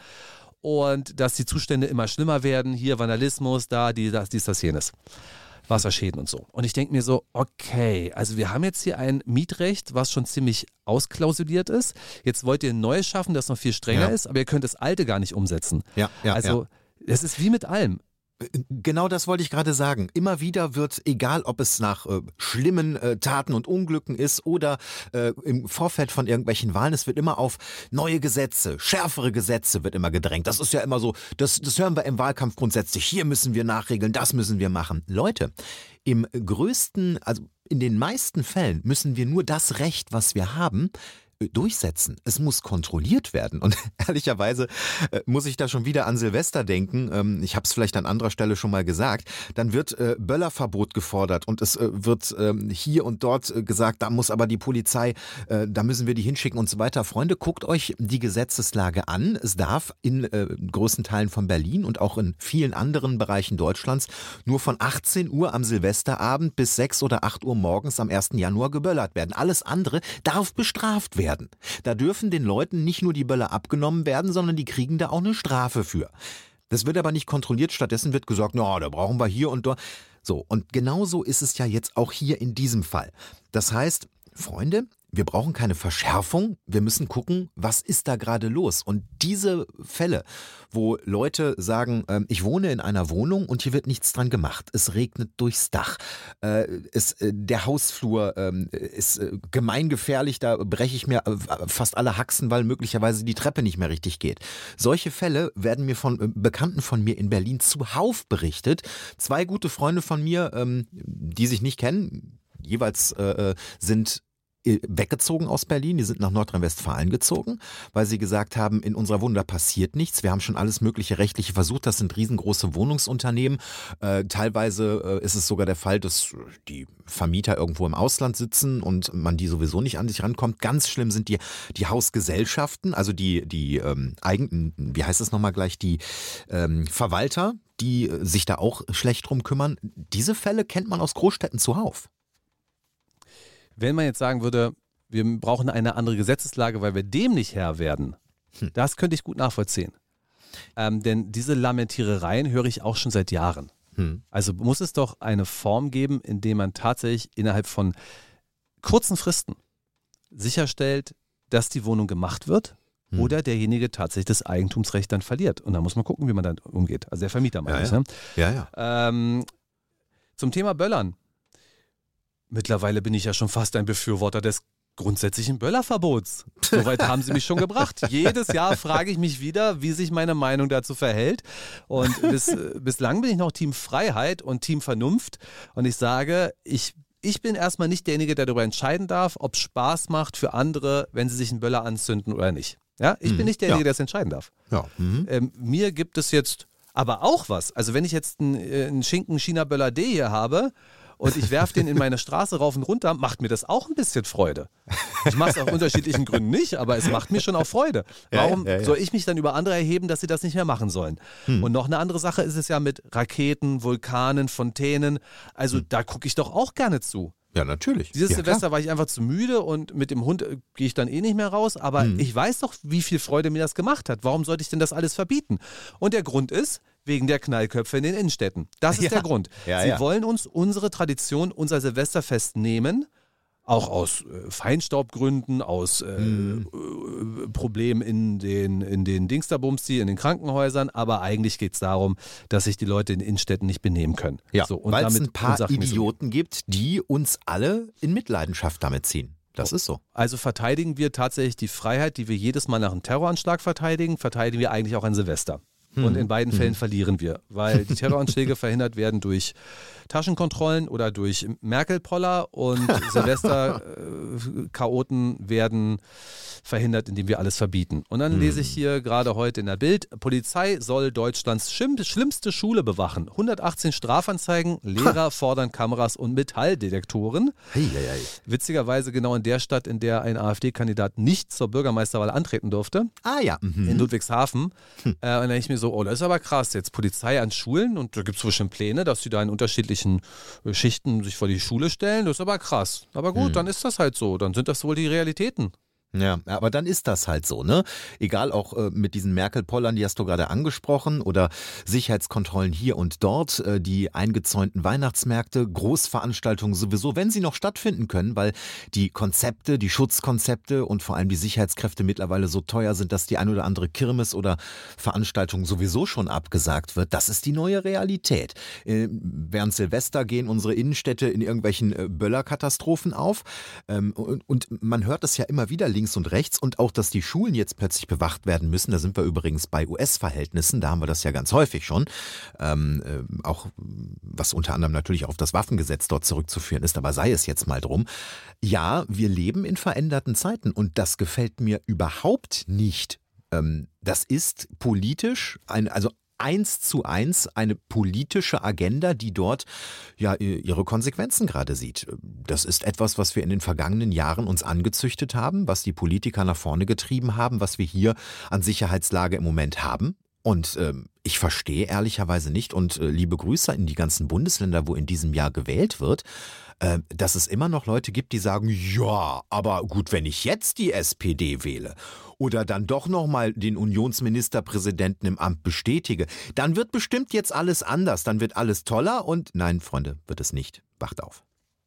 und dass die Zustände immer schlimmer werden. Hier Vandalismus, da, die, das, dies, das, jenes. Wasserschäden und so. Und ich denke mir so, okay, also wir haben jetzt hier ein Mietrecht, was schon ziemlich ausklausuliert ist. Jetzt wollt ihr ein neues schaffen, das noch viel strenger ja. ist, aber ihr könnt das alte gar nicht umsetzen. Ja, ja, also es ist wie mit allem. Genau das wollte ich gerade sagen. Immer wieder wird, egal ob es nach äh, schlimmen äh, Taten und Unglücken ist oder äh, im Vorfeld von irgendwelchen Wahlen, es wird immer auf neue Gesetze, schärfere Gesetze wird immer gedrängt. Das ist ja immer so, das, das hören wir im Wahlkampf grundsätzlich. Hier müssen wir nachregeln, das müssen wir machen. Leute, im größten, also in den meisten Fällen müssen wir nur das Recht, was wir haben, durchsetzen. Es muss kontrolliert werden. Und ehrlicherweise äh, muss ich da schon wieder an Silvester denken. Ähm, ich habe es vielleicht an anderer Stelle schon mal gesagt. Dann wird äh, Böllerverbot gefordert und es äh, wird ähm, hier und dort äh, gesagt, da muss aber die Polizei, äh, da müssen wir die hinschicken und so weiter. Freunde, guckt euch die Gesetzeslage an. Es darf in äh, größten Teilen von Berlin und auch in vielen anderen Bereichen Deutschlands nur von achtzehn Uhr am Silvesterabend bis sechs oder acht Uhr morgens am ersten Januar geböllert werden. Alles andere darf bestraft werden. Da dürfen den Leuten nicht nur die Böller abgenommen werden, sondern die kriegen da auch eine Strafe für. Das wird aber nicht kontrolliert, stattdessen wird gesagt, na, da brauchen wir hier und dort. So, und genauso ist es ja jetzt auch hier in diesem Fall. Das heißt, Freunde, wir brauchen keine Verschärfung, wir müssen gucken, was ist da gerade los. Und diese Fälle, wo Leute sagen, äh, ich wohne in einer Wohnung und hier wird nichts dran gemacht, es regnet durchs Dach, äh, es, äh, der Hausflur äh, ist äh, gemeingefährlich, da breche ich mir äh, fast alle Haxen, weil möglicherweise die Treppe nicht mehr richtig geht. Solche Fälle werden mir von äh, Bekannten von mir in Berlin zuhauf berichtet. Zwei gute Freunde von mir, ähm, die sich nicht kennen, jeweils äh, sind weggezogen aus Berlin, die sind nach Nordrhein-Westfalen gezogen, weil sie gesagt haben, in unserer Wohnung da passiert nichts, wir haben schon alles mögliche rechtliche versucht, das sind riesengroße Wohnungsunternehmen, äh, teilweise äh, ist es sogar der Fall, dass die Vermieter irgendwo im Ausland sitzen und man die sowieso nicht an sich rankommt. Ganz schlimm sind die, die Hausgesellschaften, also die, die ähm, eigenen, wie heißt es nochmal gleich, die ähm, Verwalter, die sich da auch schlecht drum kümmern. Diese Fälle kennt man aus Großstädten zuhauf. Wenn man jetzt sagen würde, wir brauchen eine andere Gesetzeslage, weil wir dem nicht Herr werden, hm. das könnte ich gut nachvollziehen. Ähm, denn diese Lamentierereien höre ich auch schon seit Jahren. Hm. Also muss es doch eine Form geben, in der man tatsächlich innerhalb von kurzen Fristen sicherstellt, dass die Wohnung gemacht wird hm. oder derjenige tatsächlich das Eigentumsrecht dann verliert. Und da muss man gucken, wie man dann umgeht. Also der Vermieter meine ja, ich. ja. Ne? Ja, ja. Ähm, zum Thema Böllern. Mittlerweile bin ich ja schon fast ein Befürworter des grundsätzlichen Böllerverbots. Soweit haben sie mich schon gebracht. Jedes Jahr frage ich mich wieder, wie sich meine Meinung dazu verhält. Und bis, bislang bin ich noch Team Freiheit und Team Vernunft. Und ich sage, ich, ich bin erstmal nicht derjenige, der darüber entscheiden darf, ob es Spaß macht für andere, wenn sie sich einen Böller anzünden oder nicht. Ja, ich mhm. bin nicht derjenige, ja. der es entscheiden darf. Ja. Mhm. Ähm, mir gibt es jetzt aber auch was. Also wenn ich jetzt einen, einen Schinken-China-Böller D hier habe, und ich werfe den in meine Straße rauf und runter, macht mir das auch ein bisschen Freude. Ich mache es aus unterschiedlichen Gründen nicht, aber es macht mir schon auch Freude. Warum ja, ja, ja. soll ich mich dann über andere erheben, dass sie das nicht mehr machen sollen? Hm. Und noch eine andere Sache ist es ja mit Raketen, Vulkanen, Fontänen. Also hm. da gucke ich doch auch gerne zu. Ja, natürlich. Dieses ja, Silvester klar. war ich einfach zu müde und mit dem Hund äh, gehe ich dann eh nicht mehr raus, aber hm. ich weiß doch, wie viel Freude mir das gemacht hat. Warum sollte ich denn das alles verbieten? Und der Grund ist, wegen der Knallköpfe in den Innenstädten. Das ist ja. der Grund. Ja, Sie ja. wollen uns unsere Tradition, unser Silvesterfest nehmen, Auch aus äh, Feinstaubgründen, aus äh, mhm. äh, Problemen in den, in den Dingsterbumsti, in den Krankenhäusern. Aber eigentlich geht es darum, dass sich die Leute in Innenstädten nicht benehmen können. Ja, so, weil es ein paar Idioten gibt, die uns alle in Mitleidenschaft damit ziehen. Das ist so. Also verteidigen wir tatsächlich die Freiheit, die wir jedes Mal nach einem Terroranschlag verteidigen, verteidigen wir eigentlich auch an Silvester. Hm. Und in beiden Fällen hm. verlieren wir, weil die Terroranschläge verhindert werden durch Taschenkontrollen oder durch Merkel-Poller und Silvester-Chaoten werden verhindert, indem wir alles verbieten. Und dann hm. lese ich hier gerade heute in der Bild, Polizei soll Deutschlands schlimmste Schule bewachen. hundertachtzehn Strafanzeigen, Lehrer fordern Kameras und Metalldetektoren. Hei, hei, hei. Witzigerweise genau in der Stadt, in der ein AfD-Kandidat nicht zur Bürgermeisterwahl antreten durfte. Ah ja. Mhm. In Ludwigshafen. Hm. Äh, und dann denke ich mir so, oh, das ist aber krass, jetzt Polizei an Schulen und da gibt es bestimmt Pläne, dass sie da in unterschiedlichen Schichten sich vor die Schule stellen. Das ist aber krass. Aber gut, hm. dann ist das halt so. Dann sind das wohl die Realitäten. Ja, aber dann ist das halt so, ne? Egal auch äh, mit diesen Merkel-Pollern, die hast du gerade angesprochen, oder Sicherheitskontrollen hier und dort, äh, die eingezäunten Weihnachtsmärkte, Großveranstaltungen sowieso, wenn sie noch stattfinden können, weil die Konzepte, die Schutzkonzepte und vor allem die Sicherheitskräfte mittlerweile so teuer sind, dass die ein oder andere Kirmes oder Veranstaltung sowieso schon abgesagt wird. Das ist die neue Realität. Äh, während Silvester gehen unsere Innenstädte in irgendwelchen äh, Böllerkatastrophen auf, ähm, und, und man hört es ja immer wieder links und rechts, und auch, dass die Schulen jetzt plötzlich bewacht werden müssen. Da sind wir übrigens bei U S-Verhältnissen, da haben wir das ja ganz häufig schon. Ähm, äh, auch was unter anderem natürlich auf das Waffengesetz dort zurückzuführen ist, aber sei es jetzt mal drum. Ja, wir leben in veränderten Zeiten und das gefällt mir überhaupt nicht. Ähm, das ist politisch, ein, also eins zu eins eine politische Agenda, die dort ja ihre Konsequenzen gerade sieht. Das ist etwas, was wir in den vergangenen Jahren uns angezüchtet haben, was die Politiker nach vorne getrieben haben, was wir hier an Sicherheitslage im Moment haben. Und äh, ich verstehe ehrlicherweise nicht, und äh, liebe Grüße in die ganzen Bundesländer, wo in diesem Jahr gewählt wird, äh, dass es immer noch Leute gibt, die sagen, ja, aber gut, wenn ich jetzt die S P D wähle oder dann doch nochmal den Unionsministerpräsidenten im Amt bestätige, dann wird bestimmt jetzt alles anders, dann wird alles toller, und nein, Freunde, wird es nicht. Wacht auf.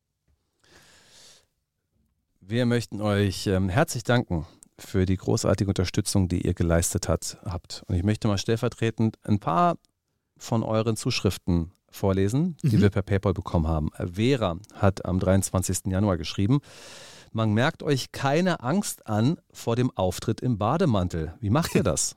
Wir möchten euch ähm, herzlich danken für die großartige Unterstützung, die ihr geleistet hat, habt. Und ich möchte mal stellvertretend ein paar von euren Zuschriften vorlesen, die mhm. wir per PayPal bekommen haben. Vera hat am dreiundzwanzigsten Januar geschrieben, man merkt euch keine Angst an vor dem Auftritt im Bademantel. Wie macht ihr das?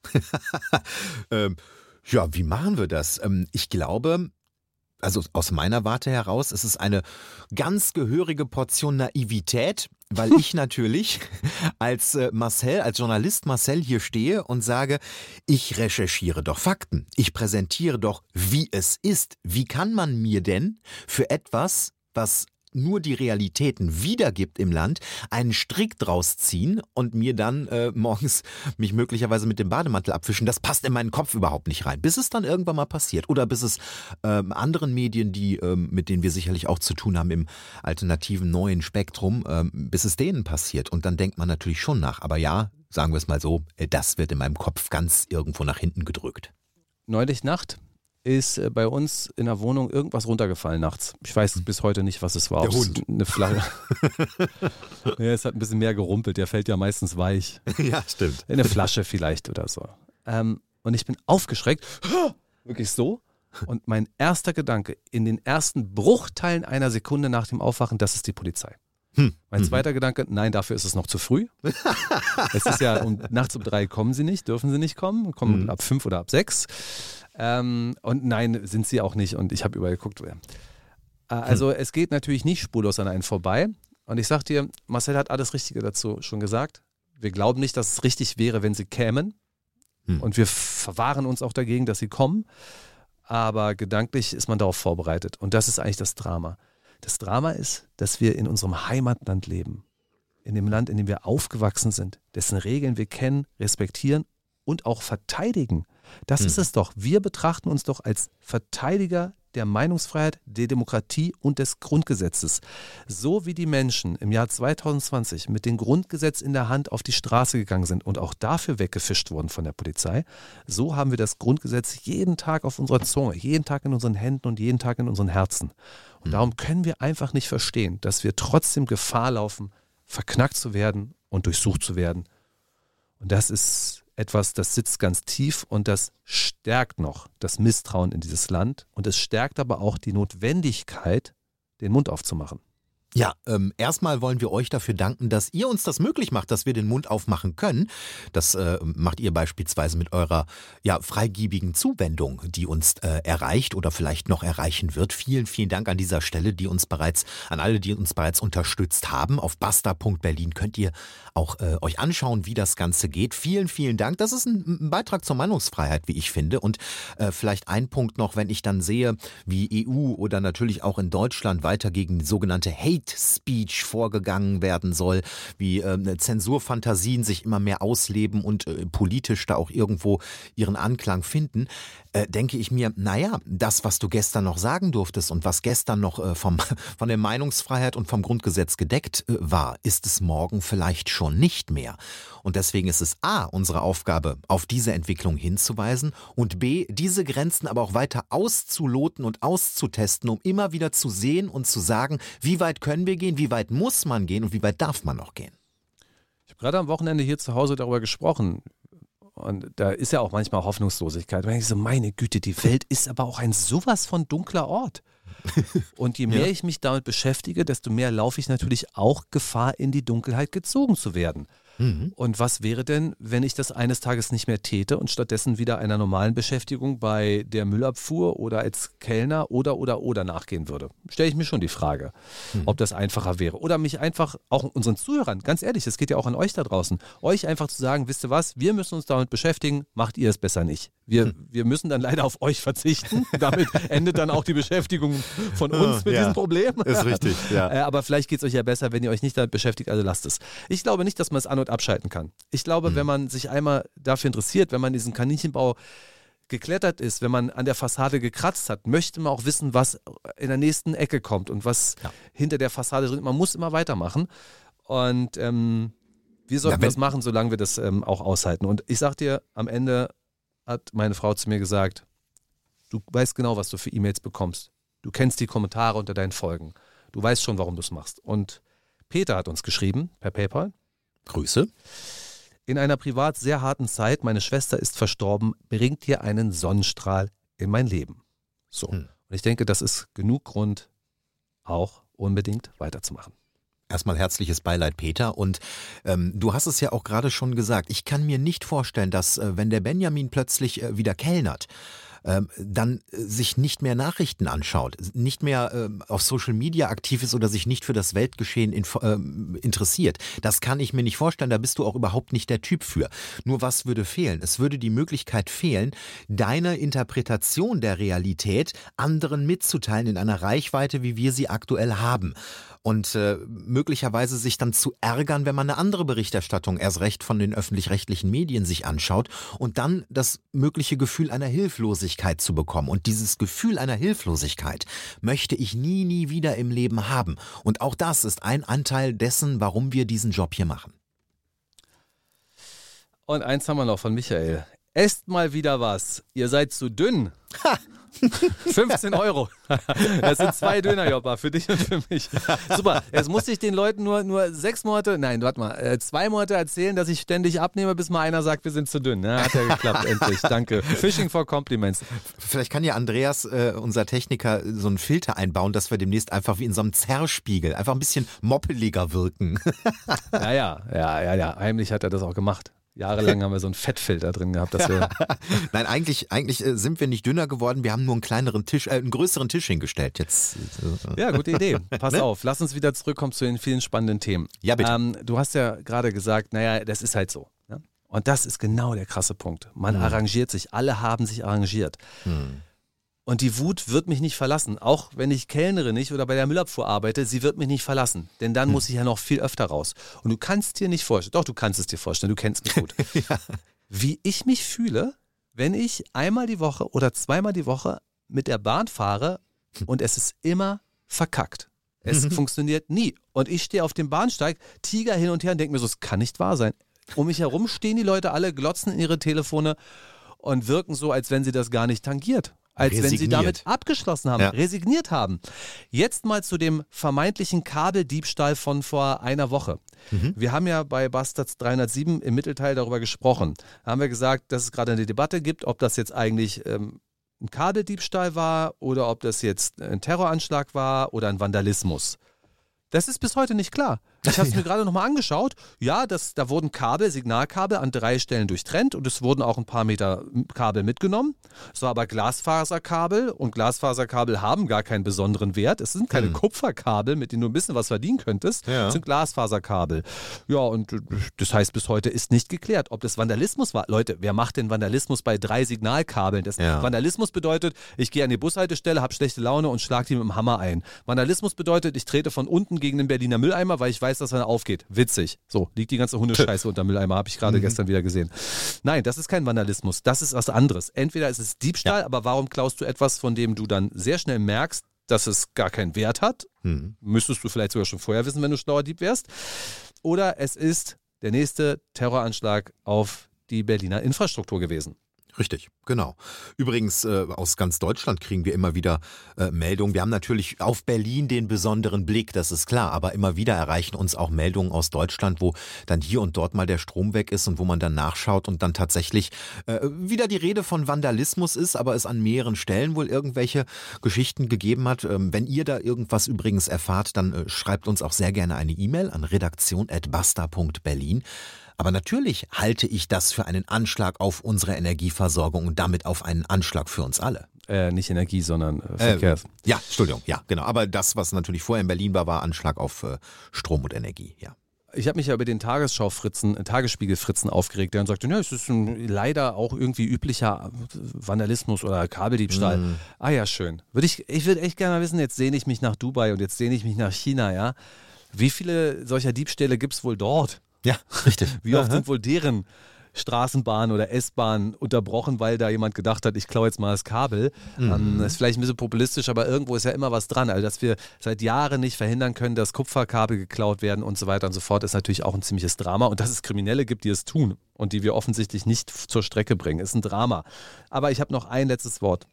ähm, ja, wie machen wir das? Ähm, ich glaube, also aus meiner Warte heraus, ist es eine ganz gehörige Portion Naivität, weil ich natürlich als äh, Marcel, als Journalist Marcel hier stehe und sage, ich recherchiere doch Fakten. Ich präsentiere doch, wie es ist. Wie kann man mir denn für etwas, was nur die Realitäten wiedergibt im Land, einen Strick draus ziehen und mir dann äh, morgens mich möglicherweise mit dem Bademantel abwischen? Das passt in meinen Kopf überhaupt nicht rein. Bis es dann irgendwann mal passiert. Oder bis es ähm, anderen Medien, die ähm, mit denen wir sicherlich auch zu tun haben im alternativen neuen Spektrum, ähm, bis es denen passiert. Und dann denkt man natürlich schon nach. Aber ja, sagen wir es mal so, äh, das wird in meinem Kopf ganz irgendwo nach hinten gedrückt. Neulich Nacht ist bei uns in der Wohnung irgendwas runtergefallen nachts. Ich weiß bis heute nicht, was es war. Der Hund. Eine Flasche. Ja, es hat ein bisschen mehr gerumpelt. Der fällt ja meistens weich. Ja, stimmt. Eine Flasche vielleicht oder so. Ähm, und ich bin aufgeschreckt. Wirklich so. Und mein erster Gedanke in den ersten Bruchteilen einer Sekunde nach dem Aufwachen, das ist die Polizei. Hm. Mein zweiter mhm. Gedanke, nein, dafür ist es noch zu früh. Es ist ja, um, nachts um drei kommen sie nicht, dürfen sie nicht kommen, kommen mhm. ab fünf oder ab sechs. Ähm, und nein, sind sie auch nicht. Und ich habe überall geguckt. Äh, also hm. es geht natürlich nicht spurlos an einen vorbei. Und ich sag dir, Marcel hat alles Richtige dazu schon gesagt. Wir glauben nicht, dass es richtig wäre, wenn sie kämen. Hm. Und wir verwahren uns auch dagegen, dass sie kommen. Aber gedanklich ist man darauf vorbereitet. Und das ist eigentlich das Drama. Das Drama ist, dass wir in unserem Heimatland leben. In dem Land, in dem wir aufgewachsen sind. Dessen Regeln wir kennen, respektieren und auch verteidigen. Das Hm. ist es doch. Wir betrachten uns doch als Verteidiger der Meinungsfreiheit, der Demokratie und des Grundgesetzes. So wie die Menschen im Jahr zwanzig zwanzig mit dem Grundgesetz in der Hand auf die Straße gegangen sind und auch dafür weggefischt wurden von der Polizei, so haben wir das Grundgesetz jeden Tag auf unserer Zunge, jeden Tag in unseren Händen und jeden Tag in unseren Herzen. Und darum können wir einfach nicht verstehen, dass wir trotzdem Gefahr laufen, verknackt zu werden und durchsucht zu werden. Und das ist etwas, das sitzt ganz tief und das stärkt noch das Misstrauen in dieses Land und es stärkt aber auch die Notwendigkeit, den Mund aufzumachen. Ja, ähm, erstmal wollen wir euch dafür danken, dass ihr uns das möglich macht, dass wir den Mund aufmachen können. Das äh, macht ihr beispielsweise mit eurer ja, freigiebigen Zuwendung, die uns äh, erreicht oder vielleicht noch erreichen wird. Vielen, vielen Dank an dieser Stelle, die uns bereits, an alle, die uns bereits unterstützt haben. Auf basta punkt berlin könnt ihr auch äh, euch anschauen, wie das Ganze geht. Vielen, vielen Dank. Das ist ein, ein Beitrag zur Meinungsfreiheit, wie ich finde. Und äh, vielleicht ein Punkt noch, wenn ich dann sehe, wie E U oder natürlich auch in Deutschland weiter gegen die sogenannte Hate Speech vorgegangen werden soll, wie äh, Zensurfantasien sich immer mehr ausleben und äh, politisch da auch irgendwo ihren Anklang finden, äh, denke ich mir, naja, das, was du gestern noch sagen durftest und was gestern noch äh, vom, von der Meinungsfreiheit und vom Grundgesetz gedeckt äh, war, ist es morgen vielleicht schon nicht mehr. Und deswegen ist es A, unsere Aufgabe, auf diese Entwicklung hinzuweisen und B, diese Grenzen aber auch weiter auszuloten und auszutesten, um immer wieder zu sehen und zu sagen, wie weit können wir gehen, wie weit muss man gehen und wie weit darf man noch gehen. Ich habe gerade am Wochenende hier zu Hause darüber gesprochen und da ist ja auch manchmal Hoffnungslosigkeit. Und ich so, meine Güte, die Welt ist aber auch ein sowas von dunkler Ort. Und je mehr Ja. ich mich damit beschäftige, desto mehr laufe ich natürlich auch Gefahr, in die Dunkelheit gezogen zu werden. Mhm. Und was wäre denn, wenn ich das eines Tages nicht mehr täte und stattdessen wieder einer normalen Beschäftigung bei der Müllabfuhr oder als Kellner oder oder oder nachgehen würde? Stelle ich mir schon die Frage, Mhm. ob das einfacher wäre. Oder mich einfach, auch unseren Zuhörern, ganz ehrlich, das geht ja auch an euch da draußen, euch einfach zu sagen, wisst ihr was, wir müssen uns damit beschäftigen, macht ihr es besser nicht. Wir, Mhm. wir müssen dann leider auf euch verzichten. Damit endet dann auch die Beschäftigung von uns mit Ja. diesem Problem. Ist richtig, ja. Äh, aber vielleicht geht es euch ja besser, wenn ihr euch nicht damit beschäftigt, also lasst es. Ich glaube nicht, dass man es an- und abschalten kann. Ich glaube, Mhm. wenn man sich einmal dafür interessiert, wenn man diesen Kaninchenbau geklettert ist, wenn man an der Fassade gekratzt hat, möchte man auch wissen, was in der nächsten Ecke kommt und was Ja. hinter der Fassade drin ist. Man muss immer weitermachen. Und ähm, wir sollten Ja, wenn- das machen, solange wir das ähm, auch aushalten. Und ich sag dir, am Ende hat meine Frau zu mir gesagt, du weißt genau, was du für E-Mails bekommst. Du kennst die Kommentare unter deinen Folgen. Du weißt schon, warum du es machst. Und Peter hat uns geschrieben, per PayPal. Grüße. In einer privat sehr harten Zeit, meine Schwester ist verstorben, bringt hier einen Sonnenstrahl in mein Leben. So. Hm. Und ich denke, das ist genug Grund, auch unbedingt weiterzumachen. Erstmal herzliches Beileid, Peter. Und ähm, du hast es ja auch gerade schon gesagt, ich kann mir nicht vorstellen, dass äh, wenn der Benjamin plötzlich äh, wieder kellnert, ähm, dann äh, sich nicht mehr Nachrichten anschaut, nicht mehr ähm, auf Social Media aktiv ist oder sich nicht für das Weltgeschehen inf- ähm, interessiert. Das kann ich mir nicht vorstellen, da bist du auch überhaupt nicht der Typ für. Nur was würde fehlen? Es würde die Möglichkeit fehlen, deine Interpretation der Realität anderen mitzuteilen in einer Reichweite, wie wir sie aktuell haben. Und äh, möglicherweise sich dann zu ärgern, wenn man eine andere Berichterstattung erst recht von den öffentlich-rechtlichen Medien sich anschaut und dann das mögliche Gefühl einer Hilflosigkeit zu bekommen. Und dieses Gefühl einer Hilflosigkeit möchte ich nie, nie wieder im Leben haben. Und auch das ist ein Anteil dessen, warum wir diesen Job hier machen. Und eins haben wir noch von Michael. Esst mal wieder was. Ihr seid zu dünn. fünfzehn Euro. Das sind zwei Dönerjobber für dich und für mich. Super. Jetzt musste ich den Leuten nur, nur sechs Monate, nein, warte mal, äh, zwei Monate erzählen, dass ich ständig abnehme, bis mal einer sagt, wir sind zu dünn. Ja, hat ja geklappt, endlich. Danke. Fishing for Compliments. Vielleicht kann ja Andreas, äh, unser Techniker, so einen Filter einbauen, dass wir demnächst einfach wie in so einem Zerrspiegel einfach ein bisschen moppeliger wirken. Ja, ja, ja, ja, ja. Heimlich hat er das auch gemacht. Jahrelang haben wir so einen Fettfilter drin gehabt, dass wir. Nein, eigentlich, eigentlich äh, sind wir nicht dünner geworden. Wir haben nur einen kleineren Tisch, äh, einen größeren Tisch hingestellt. Jetzt. Äh, Ja, gute Idee. Pass Ne? auf, lass uns wieder zurückkommen zu den vielen spannenden Themen. Ja, bitte. Ähm, du hast ja gerade gesagt, naja, das ist halt so. Ne? Und das ist genau der krasse Punkt. Man Hm. arrangiert sich, alle haben sich arrangiert. hm. Und die Wut wird mich nicht verlassen. Auch wenn ich Kellnerin nicht oder bei der Müllabfuhr arbeite, sie wird mich nicht verlassen. Denn dann Hm. muss ich ja noch viel öfter raus. Und du kannst dir nicht vorstellen, doch, du kannst es dir vorstellen, du kennst mich gut. Ja. Wie ich mich fühle, wenn ich einmal die Woche oder zweimal die Woche mit der Bahn fahre und es ist immer verkackt. Es funktioniert nie. Und ich stehe auf dem Bahnsteig, tiger hin und her und denke mir so, es kann nicht wahr sein. Um mich herum stehen die Leute alle, glotzen in ihre Telefone und wirken so, als wenn sie das gar nicht tangiert. Als Resigniert. wenn sie damit abgeschlossen haben, Ja. resigniert haben. Jetzt mal zu dem vermeintlichen Kabeldiebstahl von vor einer Woche. Mhm. Wir haben ja bei Bastards dreihundertsieben im Mittelteil darüber gesprochen. Da haben wir gesagt, dass es gerade eine Debatte gibt, ob das jetzt eigentlich ähm, ein Kabeldiebstahl war oder ob das jetzt ein Terroranschlag war oder ein Vandalismus. Das ist bis heute nicht klar. Ich habe es mir gerade nochmal angeschaut. Ja, das, da wurden Kabel, Signalkabel an drei Stellen durchtrennt und es wurden auch ein paar Meter Kabel mitgenommen. Es war aber Glasfaserkabel und Glasfaserkabel haben gar keinen besonderen Wert. Es sind keine Hm. Kupferkabel, mit denen du ein bisschen was verdienen könntest. Ja. Es sind Glasfaserkabel. Ja, und das heißt, bis heute ist nicht geklärt, ob das Vandalismus war. Leute, wer macht denn Vandalismus bei drei Signalkabeln? Das Ja. Vandalismus bedeutet, ich gehe an die Bushaltestelle, habe schlechte Laune und schlage die mit dem Hammer ein. Vandalismus bedeutet, ich trete von unten gegen den Berliner Mülleimer, weil ich weiß, dass er aufgeht. Witzig. So, liegt die ganze Hundescheiße unter dem Mülleimer, habe ich gerade Mhm. gestern wieder gesehen. Nein, das ist kein Vandalismus, das ist was anderes. Entweder ist es Diebstahl, aber warum klaust du etwas, von dem du dann sehr schnell merkst, dass es gar keinen Wert hat? Mhm. Müsstest du vielleicht sogar schon vorher wissen, wenn du schlauer Dieb wärst. Oder es ist der nächste Terroranschlag auf die Berliner Infrastruktur gewesen. Richtig, genau. Übrigens, äh, aus ganz Deutschland kriegen wir immer wieder äh, Meldungen. Wir haben natürlich auf Berlin den besonderen Blick, das ist klar, aber immer wieder erreichen uns auch Meldungen aus Deutschland, wo dann hier und dort mal der Strom weg ist und wo man dann nachschaut und dann tatsächlich äh, wieder die Rede von Vandalismus ist, aber es an mehreren Stellen wohl irgendwelche Geschichten gegeben hat. Ähm, wenn ihr da irgendwas übrigens erfahrt, dann äh, schreibt uns auch sehr gerne eine E-Mail an redaktion at basta punkt berlin. Aber natürlich halte ich das für einen Anschlag auf unsere Energieversorgung und damit auf einen Anschlag für uns alle. Äh, nicht Energie, sondern äh, Verkehrs. Äh, ja, Entschuldigung, ja, genau. Aber das, was natürlich vorher in Berlin war, war Anschlag auf äh, Strom und Energie, ja. Ich habe mich ja über den Tagesschau-Fritzen, äh, Tagesspiegel-Fritzen aufgeregt, der dann sagte, ja, es ist ein, leider auch irgendwie üblicher Vandalismus oder Kabeldiebstahl. Mm. Ah ja, schön. Würde ich ich würde echt gerne mal wissen, jetzt sehne ich mich nach Dubai und jetzt sehne ich mich nach China, ja. Wie viele solcher Diebstähle gibt es wohl dort? Ja, richtig. Wie oft Aha. sind wohl deren Straßenbahn oder S-Bahn unterbrochen, weil da jemand gedacht hat, ich klaue jetzt mal das Kabel. Mhm. Ähm, das ist vielleicht ein bisschen populistisch, aber irgendwo ist ja immer was dran. Also, dass wir seit Jahren nicht verhindern können, dass Kupferkabel geklaut werden und so weiter und so fort, ist natürlich auch ein ziemliches Drama. Und dass es Kriminelle gibt, die es tun und die wir offensichtlich nicht zur Strecke bringen, ist ein Drama. Aber ich habe noch ein letztes Wort.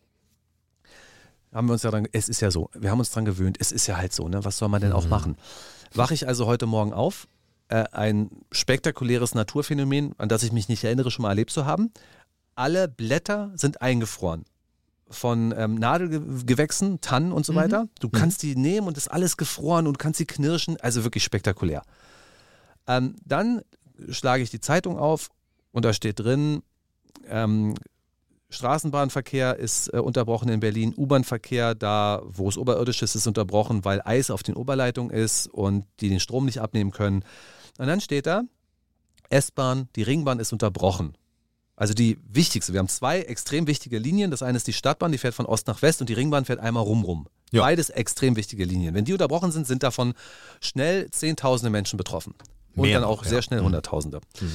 Haben wir uns ja dran, es ist ja so, wir haben uns dran gewöhnt, es ist ja halt so, ne? Was soll man denn auch machen? Wache ich also heute Morgen auf, äh, ein spektakuläres Naturphänomen, an das ich mich nicht erinnere, schon mal erlebt zu haben. Alle Blätter sind eingefroren. Von ähm, Nadelgewächsen, Tannen und so weiter. Du kannst die nehmen und ist alles gefroren und du kannst sie knirschen. Also wirklich spektakulär. Ähm, dann schlage ich die Zeitung auf und da steht drin, ähm, Straßenbahnverkehr ist äh, unterbrochen in Berlin, U-Bahn-Verkehr, da wo es oberirdisch ist, ist unterbrochen, weil Eis auf den Oberleitungen ist und die den Strom nicht abnehmen können. Und dann steht da, S-Bahn, die Ringbahn ist unterbrochen. Also die wichtigste. Wir haben zwei extrem wichtige Linien. Das eine ist die Stadtbahn, die fährt von Ost nach West und die Ringbahn fährt einmal rum rum. Ja. Beides extrem wichtige Linien. Wenn die unterbrochen sind, sind davon schnell Zehntausende Menschen betroffen. Und Mehr dann auch noch, sehr ja. schnell Mhm. Hunderttausende. Mhm.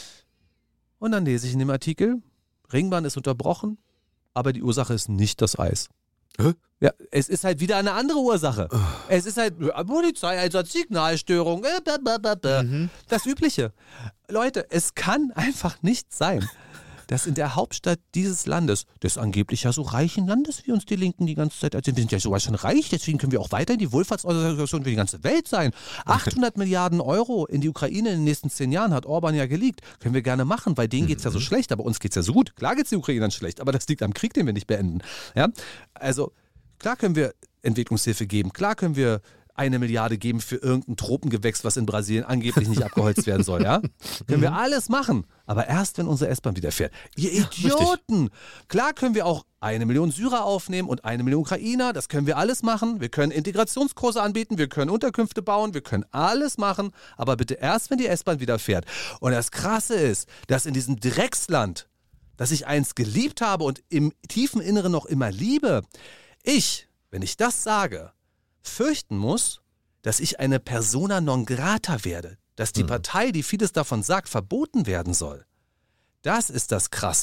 Und dann lese ich in dem Artikel, Ringbahn ist unterbrochen, aber die Ursache ist nicht das Eis. Hä? Ja, es ist halt wieder eine andere Ursache. Es ist halt äh, Polizeieinsatz, Signalstörung, äh, blah, blah, blah, blah. Mhm. Das Übliche. Leute, es kann einfach nicht sein, dass in der Hauptstadt dieses Landes, des angeblich ja so reichen Landes, wie uns die Linken die ganze Zeit erzählen, wir sind ja sogar schon reich, deswegen können wir auch weiter die Wohlfahrtsorganisation für die ganze Welt sein. achthundert Milliarden Euro in die Ukraine in den nächsten zehn Jahren hat Orban ja geleakt. Können wir gerne machen, weil denen geht's ja so schlecht, aber uns geht's ja so gut. Klar geht's den Ukrainern schlecht, aber das liegt am Krieg, den wir nicht beenden. Ja? Also klar können wir Entwicklungshilfe geben, klar können wir eine Milliarde geben für irgendein Tropengewächs, was in Brasilien angeblich nicht abgeholzt werden soll, ja? Können wir alles machen, aber erst, wenn unsere S-Bahn wieder fährt. Ihr Idioten! Klar können wir auch eine Million Syrer aufnehmen und eine Million Ukrainer, das können wir alles machen. Wir können Integrationskurse anbieten, wir können Unterkünfte bauen, wir können alles machen, aber bitte erst, wenn die S-Bahn wieder fährt. Und das Krasse ist, dass in diesem Drecksland, das ich einst geliebt habe und im tiefen Inneren noch immer liebe, ich, wenn ich das sage, fürchten muss, dass ich eine Persona non grata werde, dass die Mhm. Partei, die vieles davon sagt, verboten werden soll. Das ist das Krasse.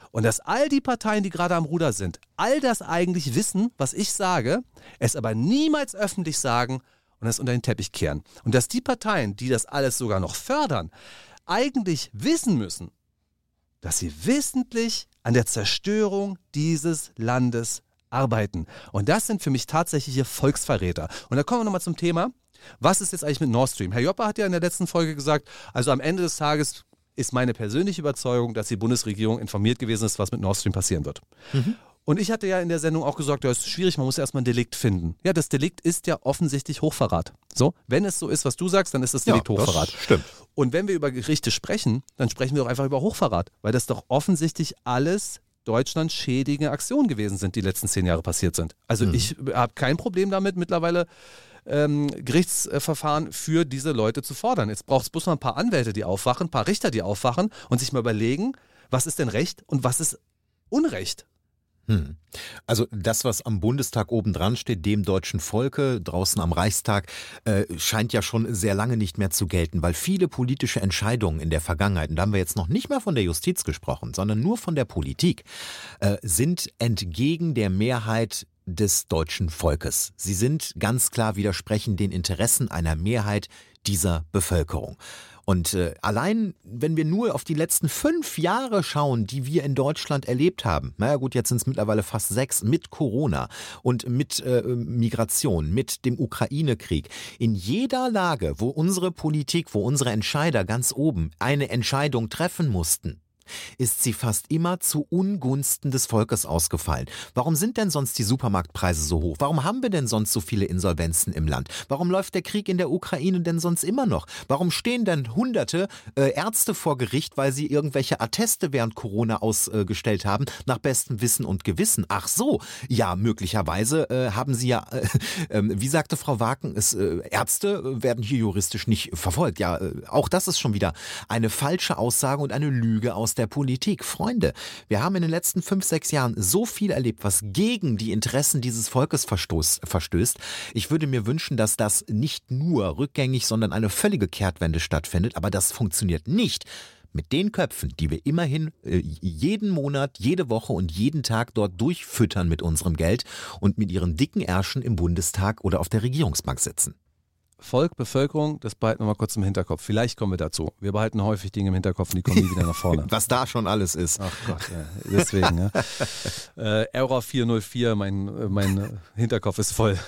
Und dass all die Parteien, die gerade am Ruder sind, all das eigentlich wissen, was ich sage, es aber niemals öffentlich sagen und es unter den Teppich kehren. Und dass die Parteien, die das alles sogar noch fördern, eigentlich wissen müssen, dass sie wissentlich an der Zerstörung dieses Landes arbeiten. Und das sind für mich tatsächliche Volksverräter. Und da kommen wir nochmal zum Thema, was ist jetzt eigentlich mit Nord Stream? Herr Joppa hat ja in der letzten Folge gesagt, also am Ende des Tages ist meine persönliche Überzeugung, dass die Bundesregierung informiert gewesen ist, was mit Nord Stream passieren wird. Mhm. Und ich hatte ja in der Sendung auch gesagt, ja, es ist schwierig, man muss erstmal ein Delikt finden. Ja, das Delikt ist ja offensichtlich Hochverrat. So, wenn es so ist, was du sagst, dann ist das Delikt ja, Hochverrat. Das stimmt. Und wenn wir über Gerichte sprechen, dann sprechen wir doch einfach über Hochverrat, weil das doch offensichtlich alles Deutschland schädigende Aktionen gewesen sind, die letzten zehn Jahre passiert sind. Also mhm. ich habe kein Problem damit, mittlerweile ähm, Gerichtsverfahren für diese Leute zu fordern. Jetzt braucht es bloß noch ein paar Anwälte, die aufwachen, ein paar Richter, die aufwachen und sich mal überlegen, was ist denn Recht und was ist Unrecht. Hm. Also das, was am Bundestag oben dran steht, dem deutschen Volke, draußen am Reichstag, äh, scheint ja schon sehr lange nicht mehr zu gelten, weil viele politische Entscheidungen in der Vergangenheit, und da haben wir jetzt noch nicht mehr von der Justiz gesprochen, sondern nur von der Politik, äh, sind entgegen der Mehrheit des deutschen Volkes. Sie sind ganz klar widersprechen den Interessen einer Mehrheit dieser Bevölkerung. Und äh, allein, wenn wir nur auf die letzten fünf Jahre schauen, die wir in Deutschland erlebt haben, naja gut, jetzt sind es mittlerweile fast sechs, mit Corona und mit äh, Migration, mit dem Ukraine-Krieg, in jeder Lage, wo unsere Politik, wo unsere Entscheider ganz oben eine Entscheidung treffen mussten, ist sie fast immer zu Ungunsten des Volkes ausgefallen. Warum sind denn sonst die Supermarktpreise so hoch? Warum haben wir denn sonst so viele Insolvenzen im Land? Warum läuft der Krieg in der Ukraine denn sonst immer noch? Warum stehen denn hunderte äh, Ärzte vor Gericht, weil sie irgendwelche Atteste während Corona ausgestellt äh, haben, nach bestem Wissen und Gewissen? Ach so, ja, möglicherweise äh, haben sie ja, äh, äh, wie sagte Frau Waken, es, äh, Ärzte werden hier juristisch nicht verfolgt. Ja, äh, auch das ist schon wieder eine falsche Aussage und eine Lüge aus der Politik. Freunde, wir haben in den letzten fünf, sechs Jahren so viel erlebt, was gegen die Interessen dieses Volkes verstoß, verstößt. Ich würde mir wünschen, dass das nicht nur rückgängig, sondern eine völlige Kehrtwende stattfindet. Aber das funktioniert nicht mit den Köpfen, die wir immerhin äh, jeden Monat, jede Woche und jeden Tag dort durchfüttern mit unserem Geld und mit ihren dicken Ärschen im Bundestag oder auf der Regierungsbank sitzen. Volk, Bevölkerung, das behalten wir mal kurz im Hinterkopf. Vielleicht kommen wir dazu. Wir behalten häufig Dinge im Hinterkopf und die kommen nie wieder nach vorne. Was da schon alles ist. Ach Gott, ja. Deswegen. Ja. Äh, Error vier null vier, mein, mein Hinterkopf ist voll.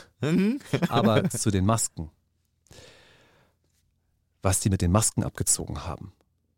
Aber zu den Masken. Was die mit den Masken abgezogen haben,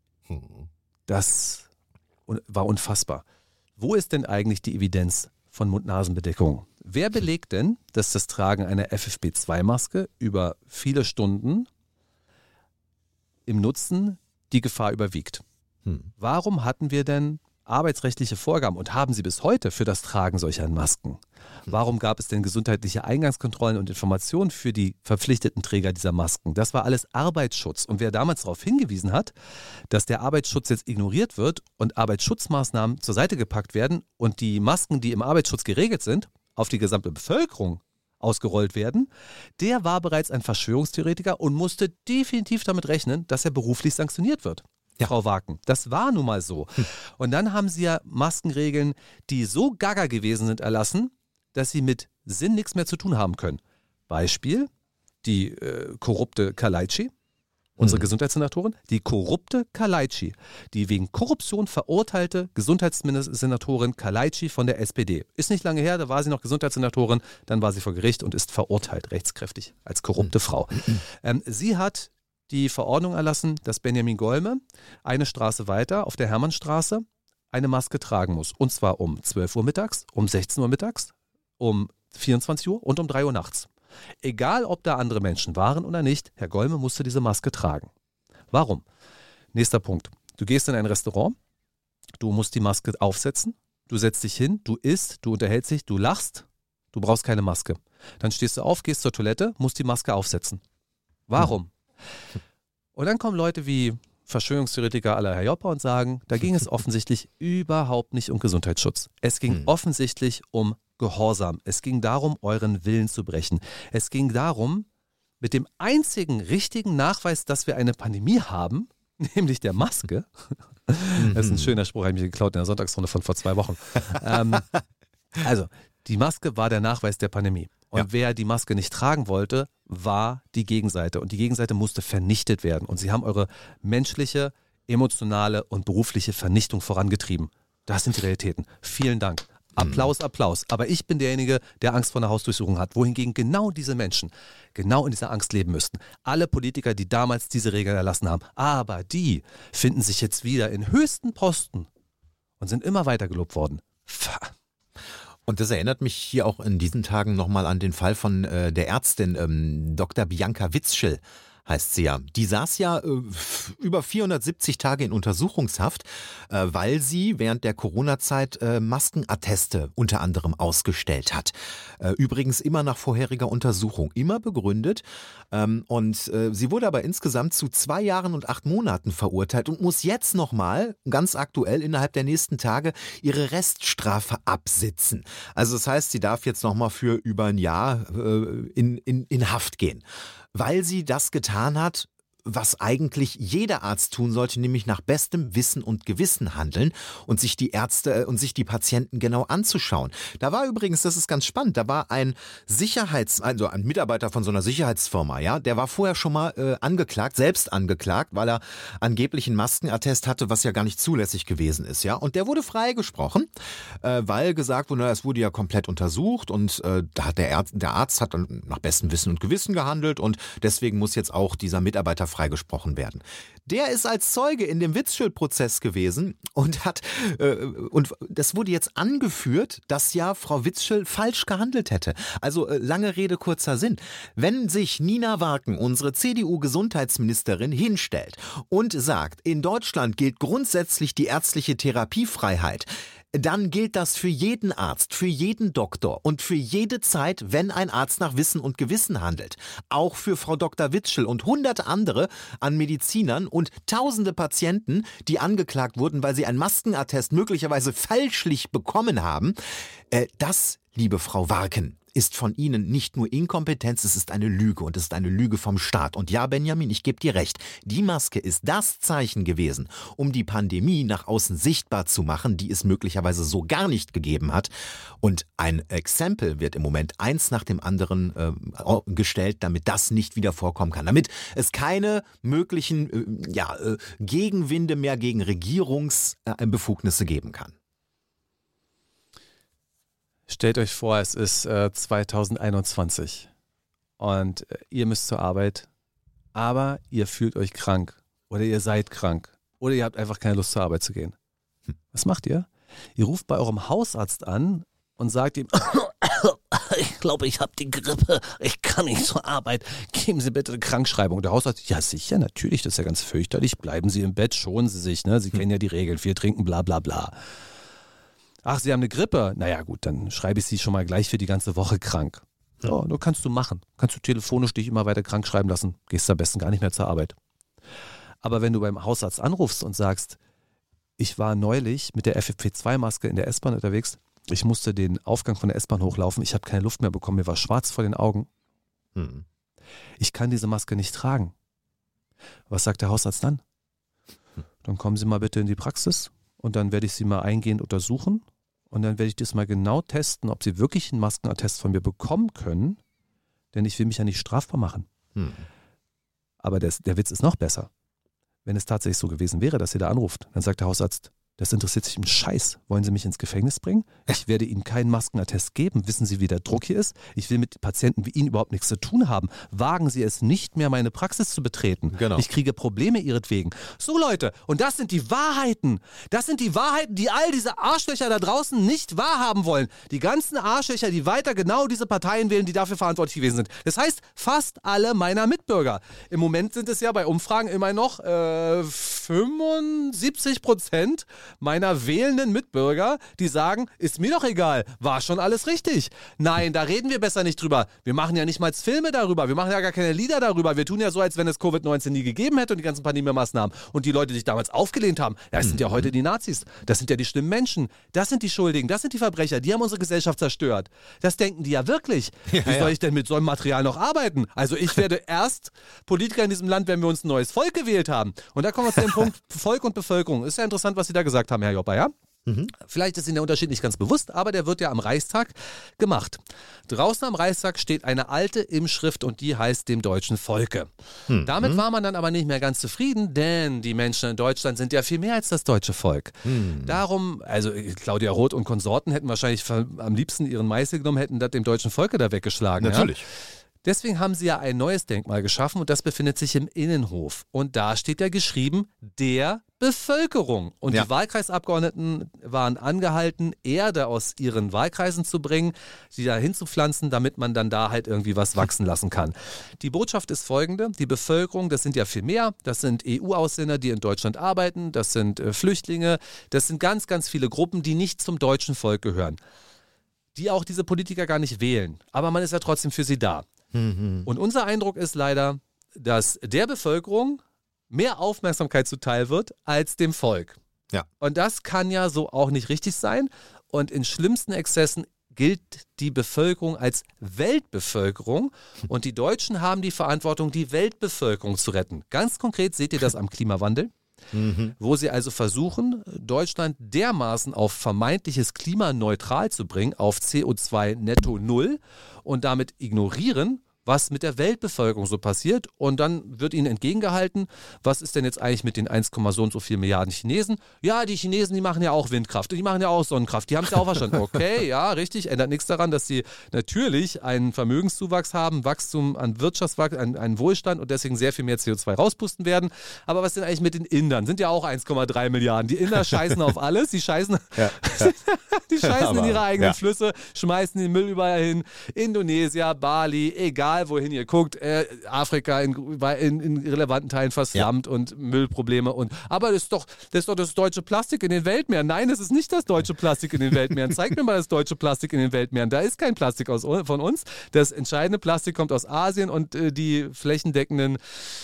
das war unfassbar. Wo ist denn eigentlich die Evidenz von Mund-Nasen-Bedeckung? Wer belegt denn, dass das Tragen einer F F P zwei Maske über viele Stunden im Nutzen die Gefahr überwiegt? Hm. Warum hatten wir denn arbeitsrechtliche Vorgaben und haben sie bis heute für das Tragen solcher Masken? Warum gab es denn gesundheitliche Eingangskontrollen und Informationen für die verpflichteten Träger dieser Masken? Das war alles Arbeitsschutz. Und wer damals darauf hingewiesen hat, dass der Arbeitsschutz jetzt ignoriert wird und Arbeitsschutzmaßnahmen zur Seite gepackt werden und die Masken, die im Arbeitsschutz geregelt sind, auf die gesamte Bevölkerung ausgerollt werden, der war bereits ein Verschwörungstheoretiker und musste definitiv damit rechnen, dass er beruflich sanktioniert wird. Ja. Frau Waken, das war nun mal so. Hm. Und dann haben sie ja Maskenregeln, die so gaga gewesen sind, erlassen, dass sie mit Sinn nichts mehr zu tun haben können. Beispiel, die äh, korrupte Kalaitschi, unsere hm. Gesundheitssenatorin, die korrupte Kalaitschi, die wegen Korruption verurteilte Gesundheitssenatorin Kalaitschi von der S P D. Ist nicht lange her, da war sie noch Gesundheitssenatorin, dann war sie vor Gericht und ist verurteilt, rechtskräftig, als korrupte hm. Frau. Ähm, sie hat die Verordnung erlassen, dass Benjamin Golme eine Straße weiter auf der Hermannstraße eine Maske tragen muss. Und zwar um zwölf Uhr mittags, um sechzehn Uhr mittags, um vierundzwanzig Uhr und um drei Uhr nachts. Egal, ob da andere Menschen waren oder nicht, Herr Golme musste diese Maske tragen. Warum? Nächster Punkt. Du gehst in ein Restaurant, du musst die Maske aufsetzen, du setzt dich hin, du isst, du unterhältst dich, du lachst, du brauchst keine Maske. Dann stehst du auf, gehst zur Toilette, musst die Maske aufsetzen. Warum? Und dann kommen Leute wie Verschwörungstheoretiker à la Herr Joppa und sagen, da ging es offensichtlich überhaupt nicht um Gesundheitsschutz. Es ging hm. offensichtlich um Gehorsam. Es ging darum, euren Willen zu brechen. Es ging darum, mit dem einzigen richtigen Nachweis, dass wir eine Pandemie haben, nämlich der Maske. Das ist ein schöner Spruch, habe ich mir geklaut in der Sonntagsrunde von vor zwei Wochen. ähm, also, die Maske war der Nachweis der Pandemie. Und ja. wer die Maske nicht tragen wollte, war die Gegenseite. Und die Gegenseite musste vernichtet werden. Und sie haben eure menschliche, emotionale und berufliche Vernichtung vorangetrieben. Das sind die Realitäten. Vielen Dank. Applaus, Applaus. Aber ich bin derjenige, der Angst vor einer Hausdurchsuchung hat. Wohingegen genau diese Menschen genau in dieser Angst leben müssten. Alle Politiker, die damals diese Regeln erlassen haben. Aber die finden sich jetzt wieder in höchsten Posten und sind immer weiter gelobt worden. Pff. Und das erinnert mich hier auch in diesen Tagen nochmal an den Fall von äh, der Ärztin ähm, Doktor Bianca Witzschel. Heißt sie ja. Die saß ja äh, über vierhundertsiebzig Tage in Untersuchungshaft, äh, weil sie während der Corona-Zeit äh, Maskenatteste unter anderem ausgestellt hat. Äh, übrigens immer nach vorheriger Untersuchung, immer begründet. Ähm, und äh, sie wurde aber insgesamt zu zwei Jahren und acht Monaten verurteilt und muss jetzt nochmal, ganz aktuell, innerhalb der nächsten Tage ihre Reststrafe absitzen. Also das heißt, sie darf jetzt nochmal für über ein Jahr äh, in, in, in Haft gehen. Weil sie das getan hat, was eigentlich jeder Arzt tun sollte, nämlich nach bestem Wissen und Gewissen handeln und sich die Ärzte und sich die Patienten genau anzuschauen. Da war übrigens, das ist ganz spannend, da war ein Sicherheits-, also ein Mitarbeiter von so einer Sicherheitsfirma, ja, der war vorher schon mal äh, angeklagt, selbst angeklagt, weil er angeblich einen Maskenattest hatte, was ja gar nicht zulässig gewesen ist, ja. Und der wurde freigesprochen, äh, weil gesagt wurde, es wurde ja komplett untersucht und äh, da hat der Arzt, der Arzt hat dann nach bestem Wissen und Gewissen gehandelt und deswegen muss jetzt auch dieser Mitarbeiter freigesprochen werden. Der ist als Zeuge in dem Witzschel-Prozess gewesen und hat, äh, und das wurde jetzt angeführt, dass ja Frau Witzschel falsch gehandelt hätte. Also äh, lange Rede, kurzer Sinn. Wenn sich Nina Warken, unsere C D U-Gesundheitsministerin, hinstellt und sagt, in Deutschland gilt grundsätzlich die ärztliche Therapiefreiheit, dann gilt das für jeden Arzt, für jeden Doktor und für jede Zeit, wenn ein Arzt nach Wissen und Gewissen handelt. Auch für Frau Doktor Witzschel und hunderte andere an Medizinern und tausende Patienten, die angeklagt wurden, weil sie ein Maskenattest möglicherweise fälschlich bekommen haben. Äh, das, liebe Frau Warken, ist von Ihnen nicht nur Inkompetenz, es ist eine Lüge und es ist eine Lüge vom Staat. Und ja, Benjamin, ich gebe dir recht, die Maske ist das Zeichen gewesen, um die Pandemie nach außen sichtbar zu machen, die es möglicherweise so gar nicht gegeben hat. Und ein Exempel wird im Moment eins nach dem anderen äh, gestellt, damit das nicht wieder vorkommen kann. Damit es keine möglichen äh, ja, äh, Gegenwinde mehr gegen Regierungsbefugnisse geben kann. Stellt euch vor, es ist äh, zweitausendeinundzwanzig und äh, ihr müsst zur Arbeit, aber ihr fühlt euch krank oder ihr seid krank oder ihr habt einfach keine Lust zur Arbeit zu gehen. Was macht ihr? Ihr ruft bei eurem Hausarzt an und sagt ihm, ich glaube, ich habe die Grippe, ich kann nicht zur Arbeit, geben Sie bitte eine Krankschreibung. Der Hausarzt, ja sicher, natürlich, das ist ja ganz fürchterlich, bleiben Sie im Bett, schonen Sie sich, ne? Sie kennen ja die Regeln, viel trinken, bla bla bla. Ach, Sie haben eine Grippe? Naja gut, dann schreibe ich Sie schon mal gleich für die ganze Woche krank. So, nur kannst du machen. Kannst du telefonisch dich immer weiter krank schreiben lassen. Gehst am besten gar nicht mehr zur Arbeit. Aber wenn du beim Hausarzt anrufst und sagst, ich war neulich mit der F F P zwei Maske in der S-Bahn unterwegs, ich musste den Aufgang von der S-Bahn hochlaufen, ich habe keine Luft mehr bekommen, mir war schwarz vor den Augen. Hm. Ich kann diese Maske nicht tragen. Was sagt der Hausarzt dann? Dann kommen Sie mal bitte in die Praxis und dann werde ich Sie mal eingehend untersuchen. Und dann werde ich das mal genau testen, ob Sie wirklich einen Maskenattest von mir bekommen können, denn ich will mich ja nicht strafbar machen. Hm. Aber der, der Witz ist noch besser. Wenn es tatsächlich so gewesen wäre, dass ihr da anruft, dann sagt der Hausarzt, das interessiert sich im Scheiß. Wollen Sie mich ins Gefängnis bringen? Ich werde Ihnen keinen Maskenattest geben. Wissen Sie, wie der Druck hier ist? Ich will mit Patienten wie Ihnen überhaupt nichts zu tun haben. Wagen Sie es nicht mehr, meine Praxis zu betreten. Genau. Ich kriege Probleme Ihretwegen. So Leute, und das sind die Wahrheiten. Das sind die Wahrheiten, die all diese Arschlöcher da draußen nicht wahrhaben wollen. Die ganzen Arschlöcher, die weiter genau diese Parteien wählen, die dafür verantwortlich gewesen sind. Das heißt, fast alle meiner Mitbürger. Im Moment sind es ja bei Umfragen immer noch äh, fünfundsiebzig Prozent meiner wählenden Mitbürger, die sagen, ist mir doch egal, war schon alles richtig. Nein, da reden wir besser nicht drüber. Wir machen ja nicht mal Filme darüber, wir machen ja gar keine Lieder darüber. Wir tun ja so, als wenn es Covid neunzehn nie gegeben hätte und die ganzen Pandemie-Maßnahmen. Und die Leute, die sich damals aufgelehnt haben, das sind ja heute die Nazis. Das sind ja die schlimmen Menschen. Das sind die Schuldigen, das sind die Verbrecher. Die haben unsere Gesellschaft zerstört. Das denken die ja wirklich. Ja, Wie soll ja. ich denn mit so einem Material noch arbeiten? Also ich werde erst Politiker in diesem Land, wenn wir uns ein neues Volk gewählt haben. Und da kommen wir zu dem Punkt Volk und Bevölkerung. Ist ja interessant, was Sie da gesagt haben, Herr Joppa, ja? Mhm. Vielleicht ist Ihnen der Unterschied nicht ganz bewusst, aber der wird ja am Reichstag gemacht. Draußen am Reichstag steht eine alte Inschrift und die heißt dem deutschen Volke. Mhm. Damit war man dann aber nicht mehr ganz zufrieden, denn die Menschen in Deutschland sind ja viel mehr als das deutsche Volk. Mhm. Darum, also Claudia Roth und Konsorten hätten wahrscheinlich am liebsten ihren Meißel genommen, hätten das dem deutschen Volke da weggeschlagen. Natürlich. Ja? Deswegen haben sie ja ein neues Denkmal geschaffen und das befindet sich im Innenhof. Und da steht ja geschrieben, der Bevölkerung. Und Ja. die Wahlkreisabgeordneten waren angehalten, Erde aus ihren Wahlkreisen zu bringen, sie da hinzupflanzen, damit man dann da halt irgendwie was wachsen lassen kann. Die Botschaft ist folgende, die Bevölkerung, das sind ja viel mehr, das sind E U-Ausländer, die in Deutschland arbeiten, das sind äh, Flüchtlinge, das sind ganz, ganz viele Gruppen, die nicht zum deutschen Volk gehören, die auch diese Politiker gar nicht wählen. Aber man ist ja trotzdem für sie da. Und unser Eindruck ist leider, dass der Bevölkerung mehr Aufmerksamkeit zuteil wird als dem Volk. Ja. Und das kann ja so auch nicht richtig sein. Und in schlimmsten Exzessen gilt die Bevölkerung als Weltbevölkerung. Und die Deutschen haben die Verantwortung, die Weltbevölkerung zu retten. Ganz konkret seht ihr das am Klimawandel. Mhm. Wo sie also versuchen, Deutschland dermaßen auf vermeintliches klimaneutral zu bringen, auf C O zwei netto null und damit ignorieren, was mit der Weltbevölkerung so passiert. Und dann wird ihnen entgegengehalten, was ist denn jetzt eigentlich mit den eins, so und so viel Milliarden Chinesen? Ja, die Chinesen, die machen ja auch Windkraft und die machen ja auch Sonnenkraft. Die haben es ja auch verstanden. Okay, ja, richtig. Ändert nichts daran, dass sie natürlich einen Vermögenszuwachs haben, Wachstum an Wirtschaftswachstum, an, an Wohlstand und deswegen sehr viel mehr C O zwei rauspusten werden. Aber was denn eigentlich mit den Indern? Sind ja auch eins Komma drei Milliarden. Die Inder scheißen auf alles. Die scheißen, Ja, ja. die scheißen Aber, in ihre eigenen ja. Flüsse, schmeißen den Müll überall hin. Indonesien, Bali, egal wohin ihr guckt, äh, Afrika in, in, in relevanten Teilen verslammt ja. und Müllprobleme. Und, aber das ist, doch, das ist doch das deutsche Plastik in den Weltmeeren. Nein, das ist nicht das deutsche Plastik in den Weltmeeren. Zeig mir mal das deutsche Plastik in den Weltmeeren. Da ist kein Plastik aus, von uns. Das entscheidende Plastik kommt aus Asien und äh, die flächendeckenden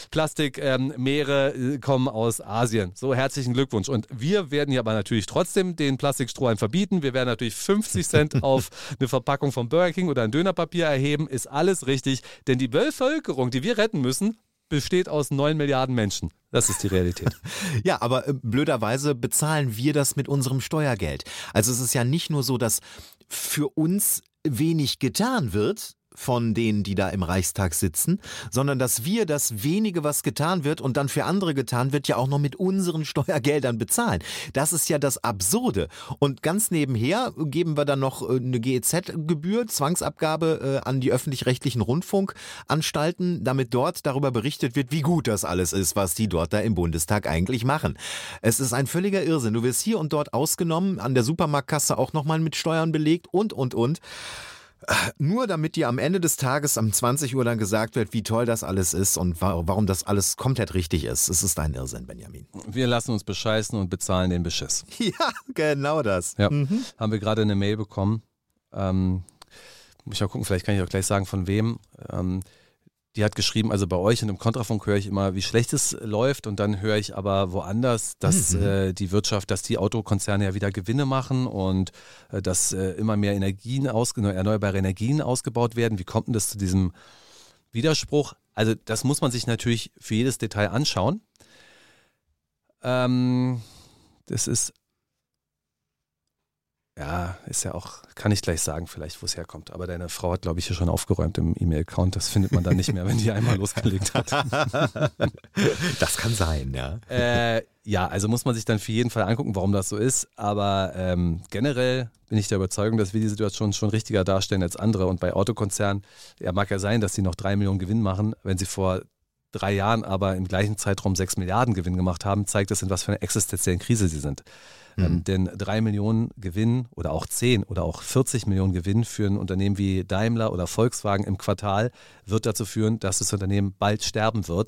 Plastikmeere ähm, äh, kommen aus Asien. So, herzlichen Glückwunsch. Und wir werden hier aber natürlich trotzdem den Plastikstrohhalm verbieten. Wir werden natürlich fünfzig Cent auf eine Verpackung von Burger King oder ein Dönerpapier erheben. Ist alles richtig. Denn die Bevölkerung, die wir retten müssen, besteht aus neun Milliarden Menschen. Das ist die Realität. Ja, aber äh, blöderweise bezahlen wir das mit unserem Steuergeld. Also es ist ja nicht nur so, dass für uns wenig getan wird von denen, die da im Reichstag sitzen, sondern dass wir das wenige, was getan wird und dann für andere getan wird, ja auch noch mit unseren Steuergeldern bezahlen. Das ist ja das Absurde. Und ganz nebenher geben wir dann noch eine G E Z-Gebühr, Zwangsabgabe äh, an die öffentlich-rechtlichen Rundfunkanstalten, damit dort darüber berichtet wird, wie gut das alles ist, was die dort da im Bundestag eigentlich machen. Es ist ein völliger Irrsinn. Du wirst hier und dort ausgenommen, an der Supermarktkasse auch nochmal mit Steuern belegt und, und, und. Nur damit dir am Ende des Tages um zwanzig Uhr dann gesagt wird, wie toll das alles ist und warum das alles komplett richtig ist. Es ist ein Irrsinn, Benjamin. Wir lassen uns bescheißen und bezahlen den Beschiss. Ja, genau das. Ja. Mhm. Haben wir gerade eine Mail bekommen. Ähm, muss ich mal gucken, vielleicht kann ich auch gleich sagen, von wem. Ähm, die hat geschrieben, also bei euch und im Kontrafunk höre ich immer, wie schlecht es läuft und dann höre ich aber woanders, dass mhm. äh, die Wirtschaft, dass die Autokonzerne ja wieder Gewinne machen und äh, dass äh, immer mehr Energien aus, erneuerbare Energien ausgebaut werden. Wie kommt denn das zu diesem Widerspruch? Also das muss man sich natürlich für jedes Detail anschauen. Ähm, das ist Ja, ist ja auch, kann ich gleich sagen, vielleicht, wo es herkommt. Aber deine Frau hat, glaube ich, hier schon aufgeräumt im E-Mail-Account. Das findet man dann nicht mehr, wenn die einmal losgelegt hat. Das kann sein, ja. Äh, ja, also muss man sich dann für jeden Fall angucken, warum das so ist. Aber ähm, generell bin ich der Überzeugung, dass wir die Situation schon richtiger darstellen als andere. Und bei Autokonzernen, ja, mag ja sein, dass sie noch drei Millionen Gewinn machen. Wenn sie vor drei Jahren aber im gleichen Zeitraum sechs Milliarden Gewinn gemacht haben, zeigt das, in was für einer existenziellen Krise sie sind. Mhm. Ähm, denn drei Millionen Gewinn oder auch zehn oder auch vierzig Millionen Gewinn für ein Unternehmen wie Daimler oder Volkswagen im Quartal wird dazu führen, dass das Unternehmen bald sterben wird.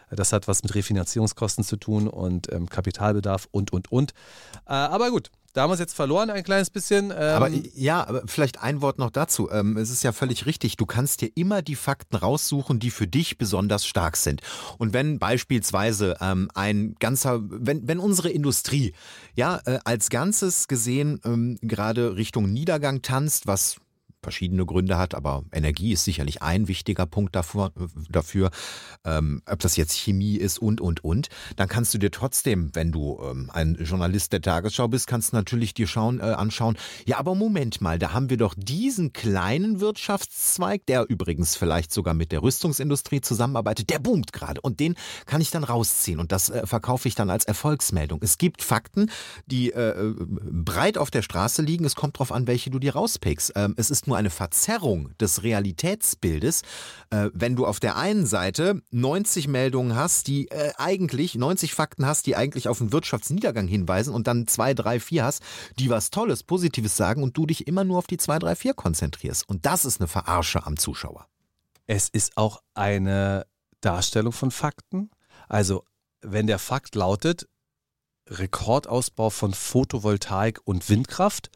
Das hat was mit Refinanzierungskosten zu tun und ähm, Kapitalbedarf und, und, und. Äh, aber gut. Da haben wir es jetzt verloren, ein kleines bisschen. Ähm aber ja, aber vielleicht ein Wort noch dazu. Ähm, es ist ja völlig richtig, du kannst dir immer die Fakten raussuchen, die für dich besonders stark sind. Und wenn beispielsweise ähm, ein ganzer, wenn, wenn unsere Industrie ja äh, als Ganzes gesehen ähm, gerade Richtung Niedergang tanzt, was verschiedene Gründe hat, aber Energie ist sicherlich ein wichtiger Punkt dafür, dafür ähm, ob das jetzt Chemie ist und, und, und, dann kannst du dir trotzdem, wenn du ähm, ein Journalist der Tagesschau bist, kannst du natürlich dir schauen, äh, anschauen, ja, aber Moment mal, da haben wir doch diesen kleinen Wirtschaftszweig, der übrigens vielleicht sogar mit der Rüstungsindustrie zusammenarbeitet, der boomt gerade und den kann ich dann rausziehen und das äh, verkaufe ich dann als Erfolgsmeldung. Es gibt Fakten, die äh, breit auf der Straße liegen, es kommt drauf an, welche du dir rauspickst. Ähm, es ist nur eine Verzerrung des Realitätsbildes, äh, wenn du auf der einen Seite neunzig Meldungen hast, die äh, eigentlich, neunzig Fakten hast, die eigentlich auf einen Wirtschaftsniedergang hinweisen und dann zwei, drei, vier hast, die was Tolles, Positives sagen und du dich immer nur auf die zwei, drei, vier konzentrierst. Und das ist eine Verarsche am Zuschauer. Es ist auch eine Darstellung von Fakten. Also, wenn der Fakt lautet, Rekordausbau von Photovoltaik und Windkraft,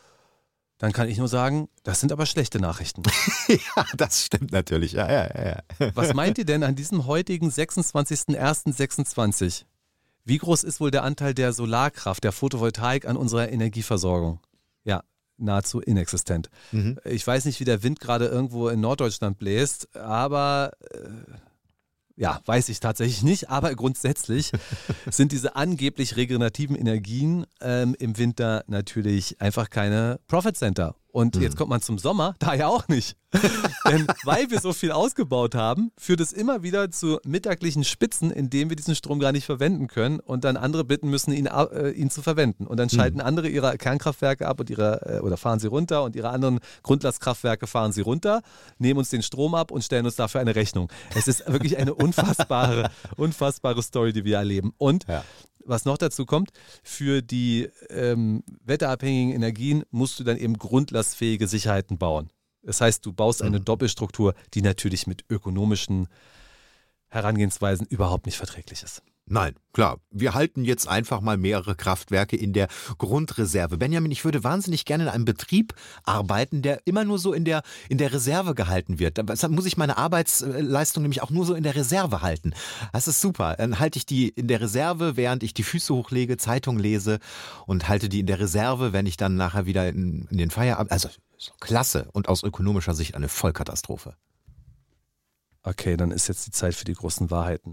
dann kann ich nur sagen, das sind aber schlechte Nachrichten. Ja, das stimmt natürlich. Ja, ja, ja. Was meint ihr denn an diesem heutigen sechsundzwanzigsten ersten sechsundzwanzig? Wie groß ist wohl der Anteil der Solarkraft, der Photovoltaik an unserer Energieversorgung? Ja, nahezu inexistent. Mhm. Ich weiß nicht, wie der Wind gerade irgendwo in Norddeutschland bläst, aber äh, ja, weiß ich tatsächlich nicht, aber grundsätzlich sind diese angeblich regenerativen Energien ähm, im Winter natürlich einfach keine Profit Center. Und mhm. jetzt kommt man zum Sommer, da ja auch nicht. Denn weil wir so viel ausgebaut haben, führt es immer wieder zu mittaglichen Spitzen, in denen wir diesen Strom gar nicht verwenden können und dann andere bitten müssen, ihn, äh, ihn zu verwenden. Und dann schalten mhm. andere ihre Kernkraftwerke ab und ihre, äh, oder fahren sie runter und ihre anderen Grundlastkraftwerke fahren sie runter, nehmen uns den Strom ab und stellen uns dafür eine Rechnung. Es ist wirklich eine unfassbare, unfassbare Story, die wir erleben. Und ja. Was noch dazu kommt, für die ähm, wetterabhängigen Energien musst du dann eben grundlastfähige Sicherheiten bauen. Das heißt, du baust eine mhm. Doppelstruktur, die natürlich mit ökonomischen Herangehensweisen überhaupt nicht verträglich ist. Nein, klar. Wir halten jetzt einfach mal mehrere Kraftwerke in der Grundreserve. Benjamin, ich würde wahnsinnig gerne in einem Betrieb arbeiten, der immer nur so in der, in der Reserve gehalten wird. Deshalb muss ich meine Arbeitsleistung nämlich auch nur so in der Reserve halten. Das ist super. Dann halte ich die in der Reserve, während ich die Füße hochlege, Zeitung lese und halte die in der Reserve, wenn ich dann nachher wieder in, in den Feierabend... Also klasse und aus ökonomischer Sicht eine Vollkatastrophe. Okay, dann ist jetzt die Zeit für die großen Wahrheiten.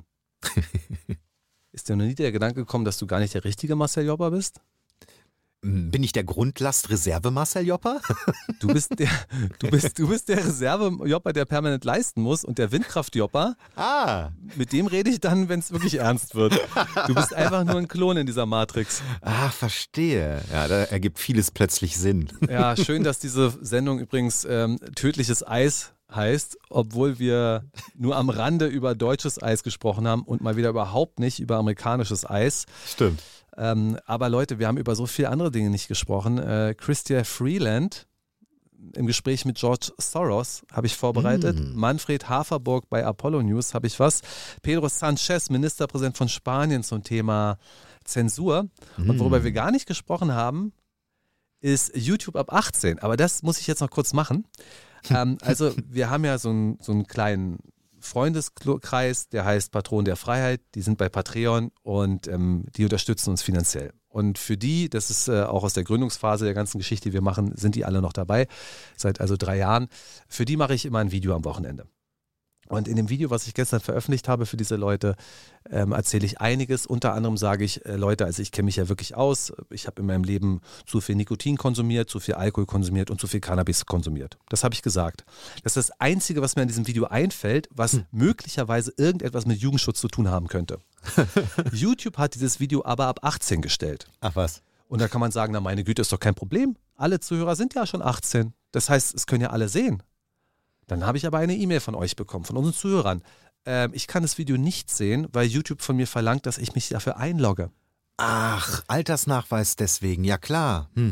Ist dir noch nie der Gedanke gekommen, dass du gar nicht der richtige Marcel Jopper bist? Bin ich der Grundlastreserve Marcel Jopper? Du bist der, du bist, du bist der Reserve-Jopper, der permanent leisten muss und der Windkraft-Jopper, ah. mit dem rede ich dann, wenn es wirklich ernst wird. Du bist einfach nur ein Klon in dieser Matrix. Ah, verstehe. Ja, da ergibt vieles plötzlich Sinn. Ja, schön, dass diese Sendung übrigens ähm, tödliches Eis heißt, obwohl wir nur am Rande über deutsches Eis gesprochen haben und mal wieder überhaupt nicht über amerikanisches Eis. Stimmt. Ähm, aber Leute, wir haben über so viele andere Dinge nicht gesprochen. Äh, Chrystia Freeland im Gespräch mit George Soros habe ich vorbereitet. Mm. Manfred Haferburg bei Apollo News habe ich was. Pedro Sanchez, Ministerpräsident von Spanien zum Thema Zensur. Mm. Und worüber wir gar nicht gesprochen haben, ist YouTube ab achtzehn. Aber das muss ich jetzt noch kurz machen. ähm, also wir haben ja so, ein, so einen kleinen Freundeskreis, der heißt Patron der Freiheit. Die sind bei Patreon und ähm, die unterstützen uns finanziell. Und für die, das ist äh, auch aus der Gründungsphase der ganzen Geschichte, die wir machen, sind die alle noch dabei, seit also drei Jahren. Für die mache ich immer ein Video am Wochenende. Und in dem Video, was ich gestern veröffentlicht habe für diese Leute, ähm, erzähle ich einiges. Unter anderem sage ich, äh, Leute, also ich kenne mich ja wirklich aus. Ich habe in meinem Leben zu viel Nikotin konsumiert, zu viel Alkohol konsumiert und zu viel Cannabis konsumiert. Das habe ich gesagt. Das ist das Einzige, was mir in diesem Video einfällt, was hm. möglicherweise irgendetwas mit Jugendschutz zu tun haben könnte. YouTube hat dieses Video aber ab achtzehn gestellt. Ach was. Und da kann man sagen, na meine Güte, ist doch kein Problem. Alle Zuhörer sind ja schon achtzehn. Das heißt, es können ja alle sehen. Dann habe ich aber eine E-Mail von euch bekommen, von unseren Zuhörern. Ähm, ich kann das Video nicht sehen, weil YouTube von mir verlangt, dass ich mich dafür einlogge. Ach, Altersnachweis deswegen, ja klar. Mhm.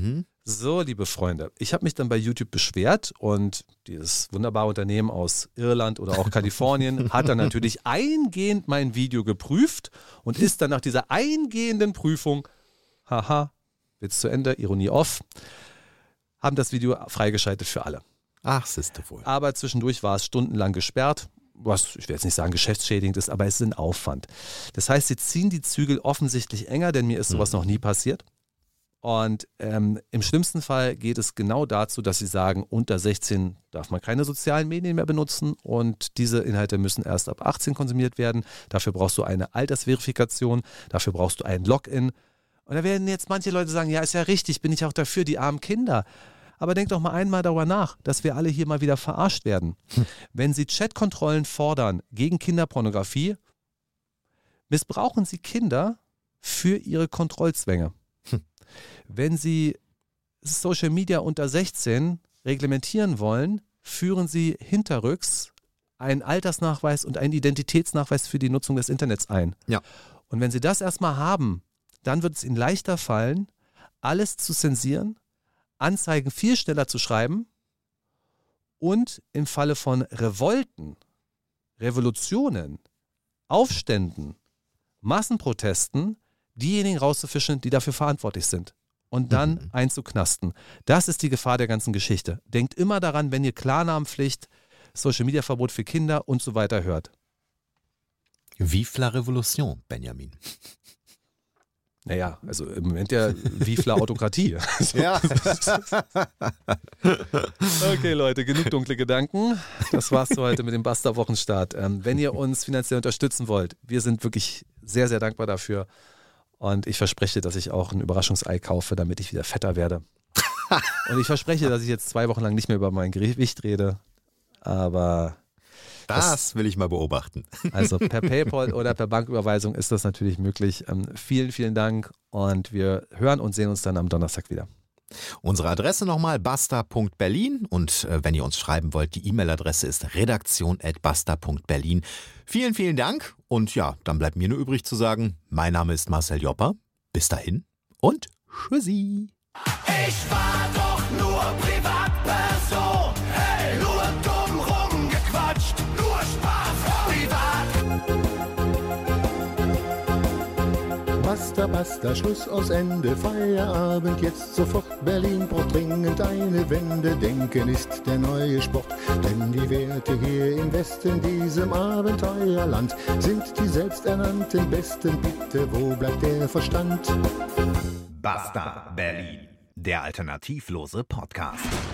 So, liebe Freunde, ich habe mich dann bei YouTube beschwert und dieses wunderbare Unternehmen aus Irland oder auch Kalifornien hat dann natürlich eingehend mein Video geprüft und ist dann nach dieser eingehenden Prüfung, haha, Witz zu Ende, Ironie off, haben das Video freigeschaltet für alle. Ach, siehste wohl. Aber zwischendurch war es stundenlang gesperrt, was, ich will jetzt nicht sagen geschäftsschädigend ist, aber es ist ein Aufwand. Das heißt, sie ziehen die Zügel offensichtlich enger, denn mir ist sowas mhm. noch nie passiert. Und ähm, im schlimmsten Fall geht es genau dazu, dass sie sagen, unter sechzehn darf man keine sozialen Medien mehr benutzen und diese Inhalte müssen erst ab achtzehn konsumiert werden. Dafür brauchst du eine Altersverifikation, dafür brauchst du ein Login. Und da werden jetzt manche Leute sagen, ja, ist ja richtig, bin ich auch dafür, die armen Kinder. Aber denk doch mal einmal darüber nach, dass wir alle hier mal wieder verarscht werden. Hm. Wenn sie Chatkontrollen fordern gegen Kinderpornografie, missbrauchen sie Kinder für ihre Kontrollzwänge. Hm. Wenn sie Social Media unter sechzehn reglementieren wollen, führen sie hinterrücks einen Altersnachweis und einen Identitätsnachweis für die Nutzung des Internets ein. Ja. Und wenn sie das erstmal haben, dann wird es ihnen leichter fallen, alles zu zensieren, Anzeigen viel schneller zu schreiben und im Falle von Revolten, Revolutionen, Aufständen, Massenprotesten diejenigen rauszufischen, die dafür verantwortlich sind und dann mhm. einzuknasten. Das ist die Gefahr der ganzen Geschichte. Denkt immer daran, wenn ihr Klarnamenpflicht, Social-Media-Verbot für Kinder und so weiter hört. Vive la Revolution, Benjamin. Naja, also im Moment ja Vive la Autokratie. Ja. Okay, Leute, genug dunkle Gedanken. Das war's für heute mit dem Basta-Wochenstart. Ähm, wenn ihr uns finanziell unterstützen wollt, wir sind wirklich sehr, sehr dankbar dafür. Und ich verspreche, dass ich auch ein Überraschungsei kaufe, damit ich wieder fetter werde. Und ich verspreche, dass ich jetzt zwei Wochen lang nicht mehr über mein Gewicht rede. Aber das, das will ich mal beobachten. Also per PayPal oder per Banküberweisung ist das natürlich möglich. Ähm, vielen, vielen Dank und wir hören und sehen uns dann am Donnerstag wieder. Unsere Adresse nochmal basta punkt berlin und äh, wenn ihr uns schreiben wollt, die E-Mail-Adresse ist redaktion at basta punkt berlin. Vielen, vielen Dank und ja, dann bleibt mir nur übrig zu sagen, mein Name ist Marcel Jopper. Bis dahin und tschüssi. Ich war doch nur Privatperson, hey, nur dumm rumgequatscht, nur Spaß, privat. Basta, basta, Schluss aus Ende, Feierabend, jetzt sofort Berlin braucht dringend eine Wende. Denken ist der neue Sport, denn die Werte hier im Westen, diesem Abenteuerland, sind die selbsternannten Besten. Bitte, wo bleibt der Verstand? Basta Berlin, der alternativlose Podcast.